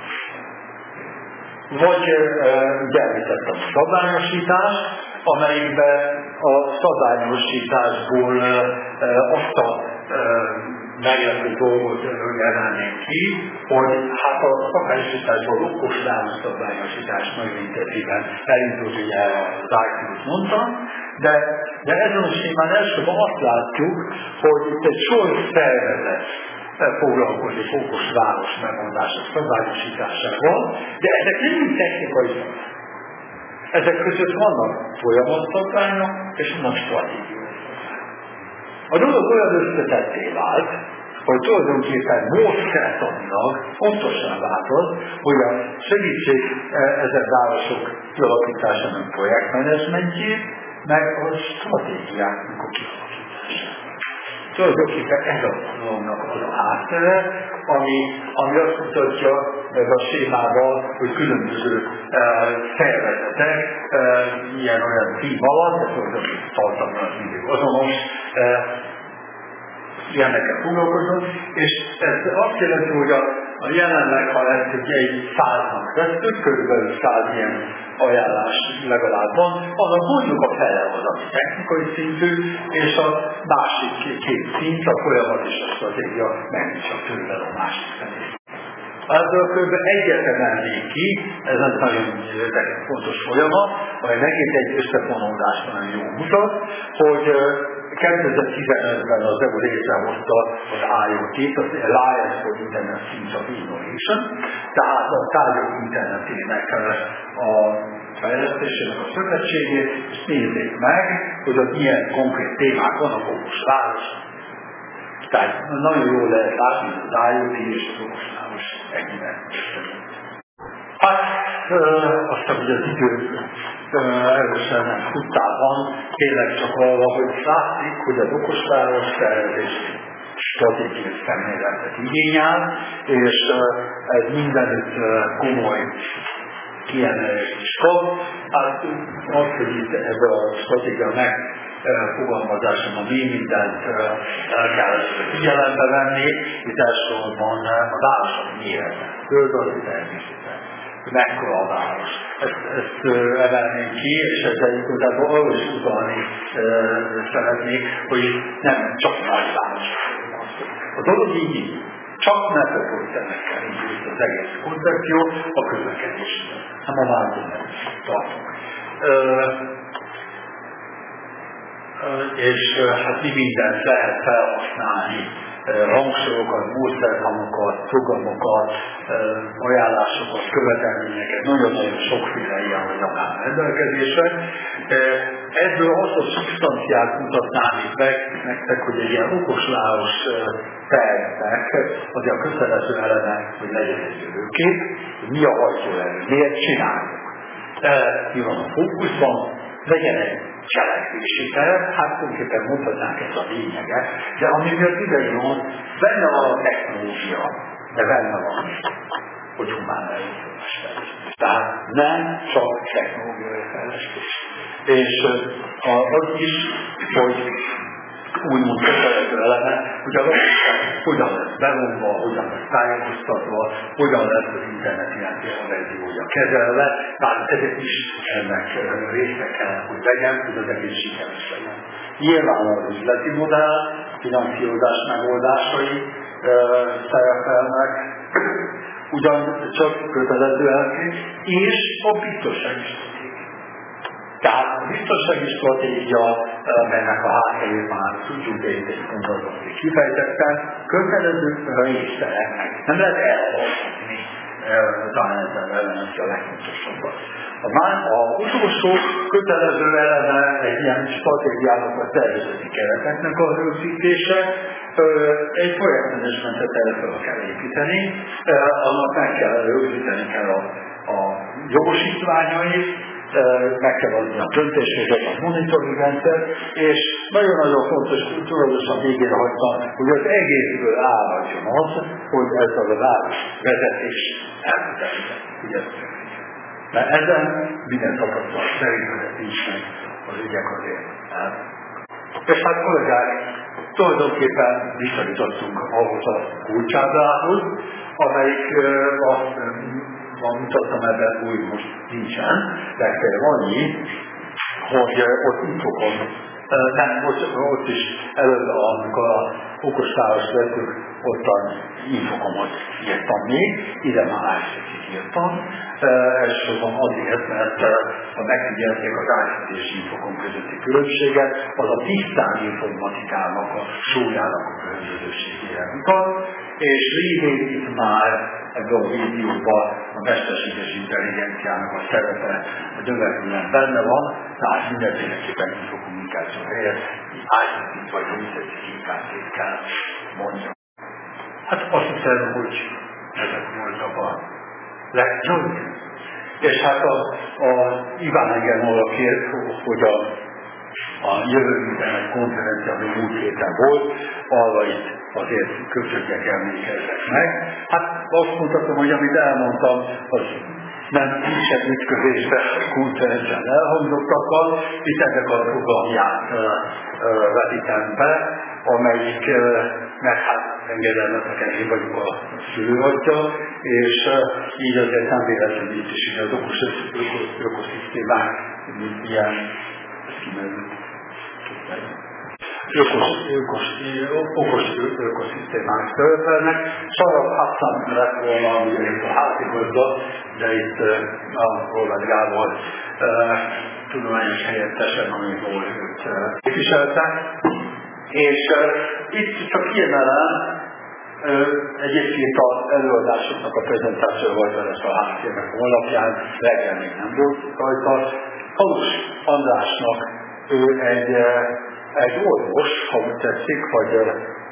Vagy ugye említettem a szabványosítás, amelyikben a szabványosításból azt a meglepő dolgot emelnénk ki, hogy hát a szabványosításból okos választabványosítás nagyon intenzíven elindult, ugye az í té-t mondtam, de, de ezen a sémán elsőben azt látjuk, hogy itt egy sor szervezet foglalkozik okos város megmondása szabványosításával, de ezek nem mind technikai szabályok. Ezek között vannak folyamatszabványok és vannak stratégiai szabályok. A dolog olyan összetetté vált, hogy tulajdonképpen módszertanilag fontosan változott, hogy a segítség ezen városok kialakításának projektmenedzsmentjét, meg a stratégiáknak a kialakítását. Tulajdonképpen ez a dolognak az a háttere, ami, ami azt mutatja ez a sémával, hogy különböző uh, szervezetek uh, ilyen-olyan cím alatt, de tulajdonképpen tartalmas mindig azonos, uh, ilyenekkel foglalkozunk, és ez azt jelenti, hogy a, a jelenleg, ha ezt egy száznak vesztük, körülbelül száz ilyen ajánlás legalább van, annak mondjuk a fele az, ami technikai szintű, és a másik két szint, a folyamat és a stratégia megint csak körülbelül a másik felé. Ebből kb. Egyet emelnék ki, ez egy nagyon fontos folyamat, amely megint egy összefonódást nagyon jól mutat, hogy kétezer-tizenötben az é u létrehozta az I O T-t, az Alliance for Internet Things of Innovation, tehát a tárgyok internetének a fejlesztésének a szövetségét, és nézzék meg, hogy ott milyen konkrét témák vannak okos város. Tehát nagyon jól lehet látni, hogy az I O T és az okos város ennyire. Hát, aztán, hogy az idő erősen nem futtában, tényleg csak arra, hogy látszik, hogy az okosváros tervezés stratégiai szemléletet igényel, és ez mindenütt komoly kiemelést is kap. Hát az, hogy itt ebben a stratégia megfogalmazásában mi mindent el kell figyelembe venni, itt elsősorban a városok mérete, földrajzi természete, mekkora a város. Ezt, ezt emelnénk ki, és ezzel igazából arról is utalni e, szeretnék, hogy nem csak nagy városokról van szó. A dolog így, csak metropolitanekkel indult az egész koncepció a közlekedésről. Nem a változat tartunk. E, e, és hát mi mindent lehet felhasználni, hangsorokat, módszertanokat, programokat, ajánlásokat, követelményeket, nagyon-nagyon sokféle ilyen anyagán rendelkezésre. Ebből azt a szubstanciát mutatnám itt meg nektek, hogy egy ilyen okosváros tervnek azért a kötelező eleme, hogy legyen egy jövőkép, hogy mi a hajtóerő, miért csináljuk. Mi van a fókuszban, legyen egy cselekvési terv, hát tulajdonképpen mondhatnánk ez a lényege, de ami miatt idejön, benne van a technológia, de benne van, hogy humán erőforrás fejlesztés. Tehát nem csak technológiai fejlesztés. És az is, hogy úgymond kötelező eleme, hogy a lakosság hogyan lesz bevonva, hogyan lesz tájékoztatva, hogyan lesz az internet iránti averziója kezelve, tehát ezek is ennek része kell, hogy legyen, hogy az egész sikeres legyen. Nyilván az üzleti modell, finanszírozás megoldásai e, szerepelnek, ugyan csak kötelező elként, és a biztonsági stratégia. Tehát a biztonsági stratégia, melynek a hátterét már tudjuk, de itt egy pontban kifejtettem, kötelező része ennek. Nem lehet elhallgatni, talán ezzel ellen a legfontosabbat. A már az utolsó kötelező eleme egy ilyen stratégiának a tervezeti kereteknek a rögzítése, egy projektmenedzsmentet erre fel kell építeni, annak meg kell rögzíteni kell a, a jogosítványait, meg kell adni a döntéshozat, a monitoring rendszer, és nagyon-nagyon fontos, tudatosan végére hagytam, hogy az egészből állhatjon az, hogy ez az az árvezetés elkötelezett. Mert ezen minden tapasztalat szerint nincs meg az ügyek azért. És hát kollégák, tulajdonképpen visszajutottunk ahhoz a kulcsábrához, amelyik uh, azt uh, mutattam, ebben új most nincsen, legfeljebb annyi, hogy uh, ott infokon, uh, nem, ott, ott is előbb, amikor a okostáros vettük, ottan infokomot írtam még, ide már ásítik írtam, uh, elsősorban azért, mert uh, ha megfigyelték az ásítés infokom közötti különbséget, az a tisztán informatikának a súlyának a különbözőségére mutat, és lévén itt már ebben a vízióban a mesterséges intelligenciának a szerepe a gyöverekben benne van, tehát mindenféleképpen infokommunikáció helyett í té vagy úgy tetszik í ká té-t kell mondjam. Hát azt hiszem, hogy ezek voltak a legjobb. És hát a, a Iván engem arra kért, hogy a, a jövő internet konferencia, ami múlt héten volt, arra itt azért köszönjek emlékezzek meg. Hát azt mondhatom, hogy amit elmondtam, az nem kisebb ütközésbe konferencián elhangzottakkal, itt ezek a programját vetítem be, amelyiknek hát engedelmeteken én vagyok a szülőatya, és így azért nem véletlenül itt is az okos ökoszisztémák, mint ilyen, ezt kimerült, okos ökoszisztémák szerepelnek. Sarab Hassan lett volna, ugye itt a házigazda, de itt a Róla Gábor tudományos helyettesen, amikor őt képviselte. És uh, itt csak kiemelem, uh, egyébként az előadásoknak a prezentáció volt lesz a háttérnek a honlapján, reggel még nem volt rajta. Halus Andrásnak ő egy, uh, egy orvos, ha úgy tetszik, vagy uh,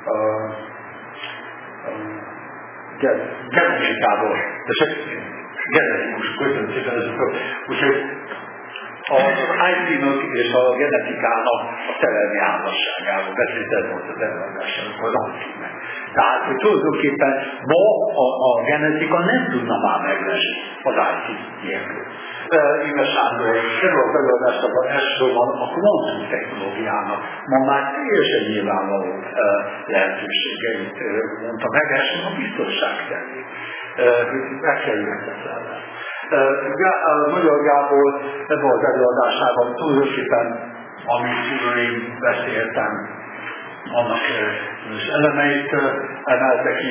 uh, genetikából, genetikus, köszönöm szépen, úgyhogy az í té-nak és a genetikának a szerelmi házasságáról beszélt, ez volt az előadásának az antik. Tehát, hogy tulajdonképpen ma a, a genetika nem tudna már megvenni az í té nélkül. Igaz Sándor, erről az előadásában elsősorban a kvantum technológiának ma már teljesen nyilvánvaló lehetőségeit mondta meg, elsősorban a biztonság terén. Meg kell jöhetetlen. Magyar Gábor ebben az előadásában tulajdonképpen, amit én beszéltem, annak az elemeit emelte ki.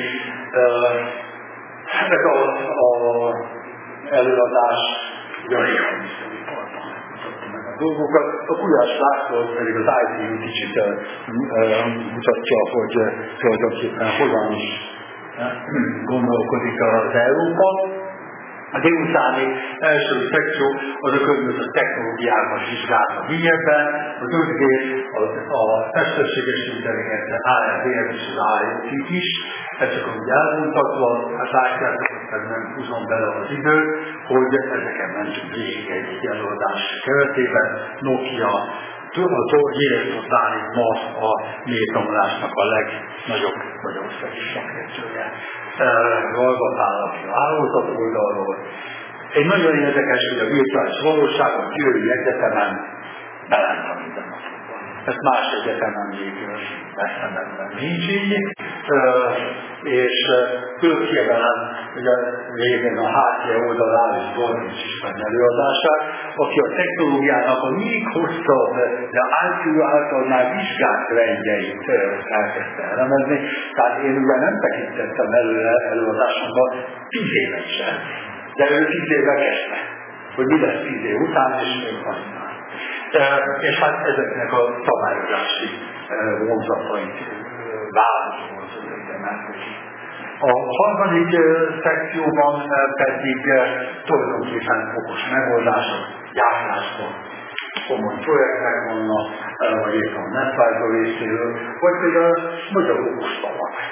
Ez az előadás gyakorlatilag mutattam meg a dolgokat. A Gulyás László pedig az í té kicsit mutatja, hogy tulajdonképpen hogyan is gondolkodik az Európa. A délutáni első szekció az a körülbelül technológiákat vizsgálta mélyebben, az öt G, a mesterséges intelligencia, á er dé es és az IoT is, ez csak úgy elmondhatva, hát látjátok, hogy nem húzom bele az időt, hogy ezeken mentünk végig egy előadás keretében. Nokia, Jézus Dávid ma a néptanulásnak a legnagyobb magyarországi szakértője. Rajbatál, aki a hálózat oldalról. Egy nagyon érdekes, hogy a virtuális valóság a Győri Egyetemen belen van minden napokban. Ezt más egyetemen még eszemben nincs így. És főkiemelem, hogy a végén a háttér oldalán is Gordics István előadását, aki a technológiának a még hosszabb, de általú általánál vizsgált rendjeit elkezdte elemezni. Tehát én ugye nem tekintettem előre előadásomban tíz évet sem, de ő tíz éve kezdte, hogy mi lesz tíz év után, és még használ. És hát ezeknek a szabályozási vonzatait válaszolva a harmadik szekcióban pedig tulajdonképpen okos megoldások, járásban komoly projektek vannak, vagy éppen a NetWise részéről, vagy például magyar okos tavak.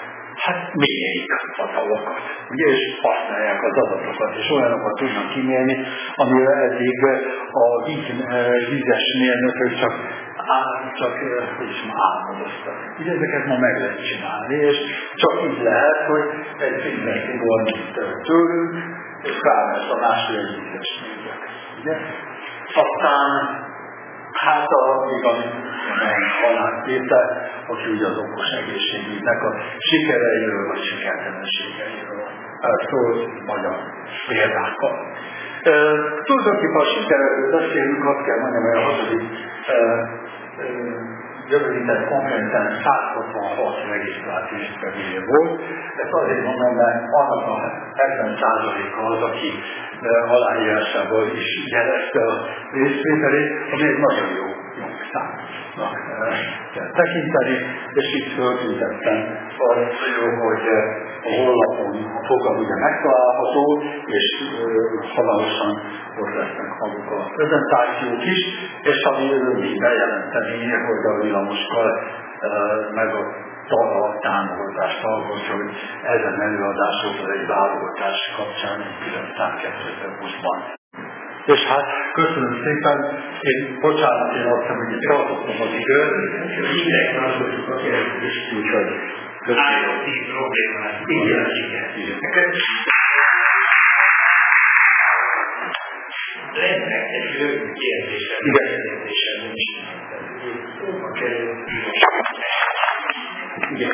hát mérjék a tavakat, ugye, és használják az adatokat, és olyanokat tudnak kimérni, amivel eddig a víz, vízes mérnökök csak, csak hogy is álmodoztak. Ugye ezeket ma meg lehet csinálni, és csak így lehet, hogy egy fényveszti volt tőlünk, és felvesz a másfél vízes mérnök. Ugye? Aztán hát a, még a Halák Péter, aki ugye az okos egészségügynek a sikereiről vagy sikertelenségeiről szól magyar példákkal. E, tulajdonképpen a sikereiről beszélünk, azt kell mondjam, hogy a hazadik e, e, rövidített konferencián száz hatvanhat regisztrált résztvevője volt. Ezt azért mondom, mert annak a hetven százaléka az, aki aláírásával is jelezte a részvételét, ami egy nagyon jó, jó számnak kell tekinteni, és itt föltűntettem azt, hogy a honlapon a program ugye megtalálható, és hamarosan ott lesznek maguk a prezentációk is, és ami örülni bejelenteni, hogy a villamoskal meg a a támogatást hallgatja, hogy ezen előadásokra egy válogatás kapcsán egy külön szám kétezer-húszban. És hát köszönöm szépen, én bocsánat, én azt hiszem, hogy itt tartottam az időt, és mindenki azokjuk a kérdést, úgyhogy köszönöm. I T problémát. Igen, igen, igen. Lenne egy rövid kérdésem, kérdésem nincs. Szóval kerül.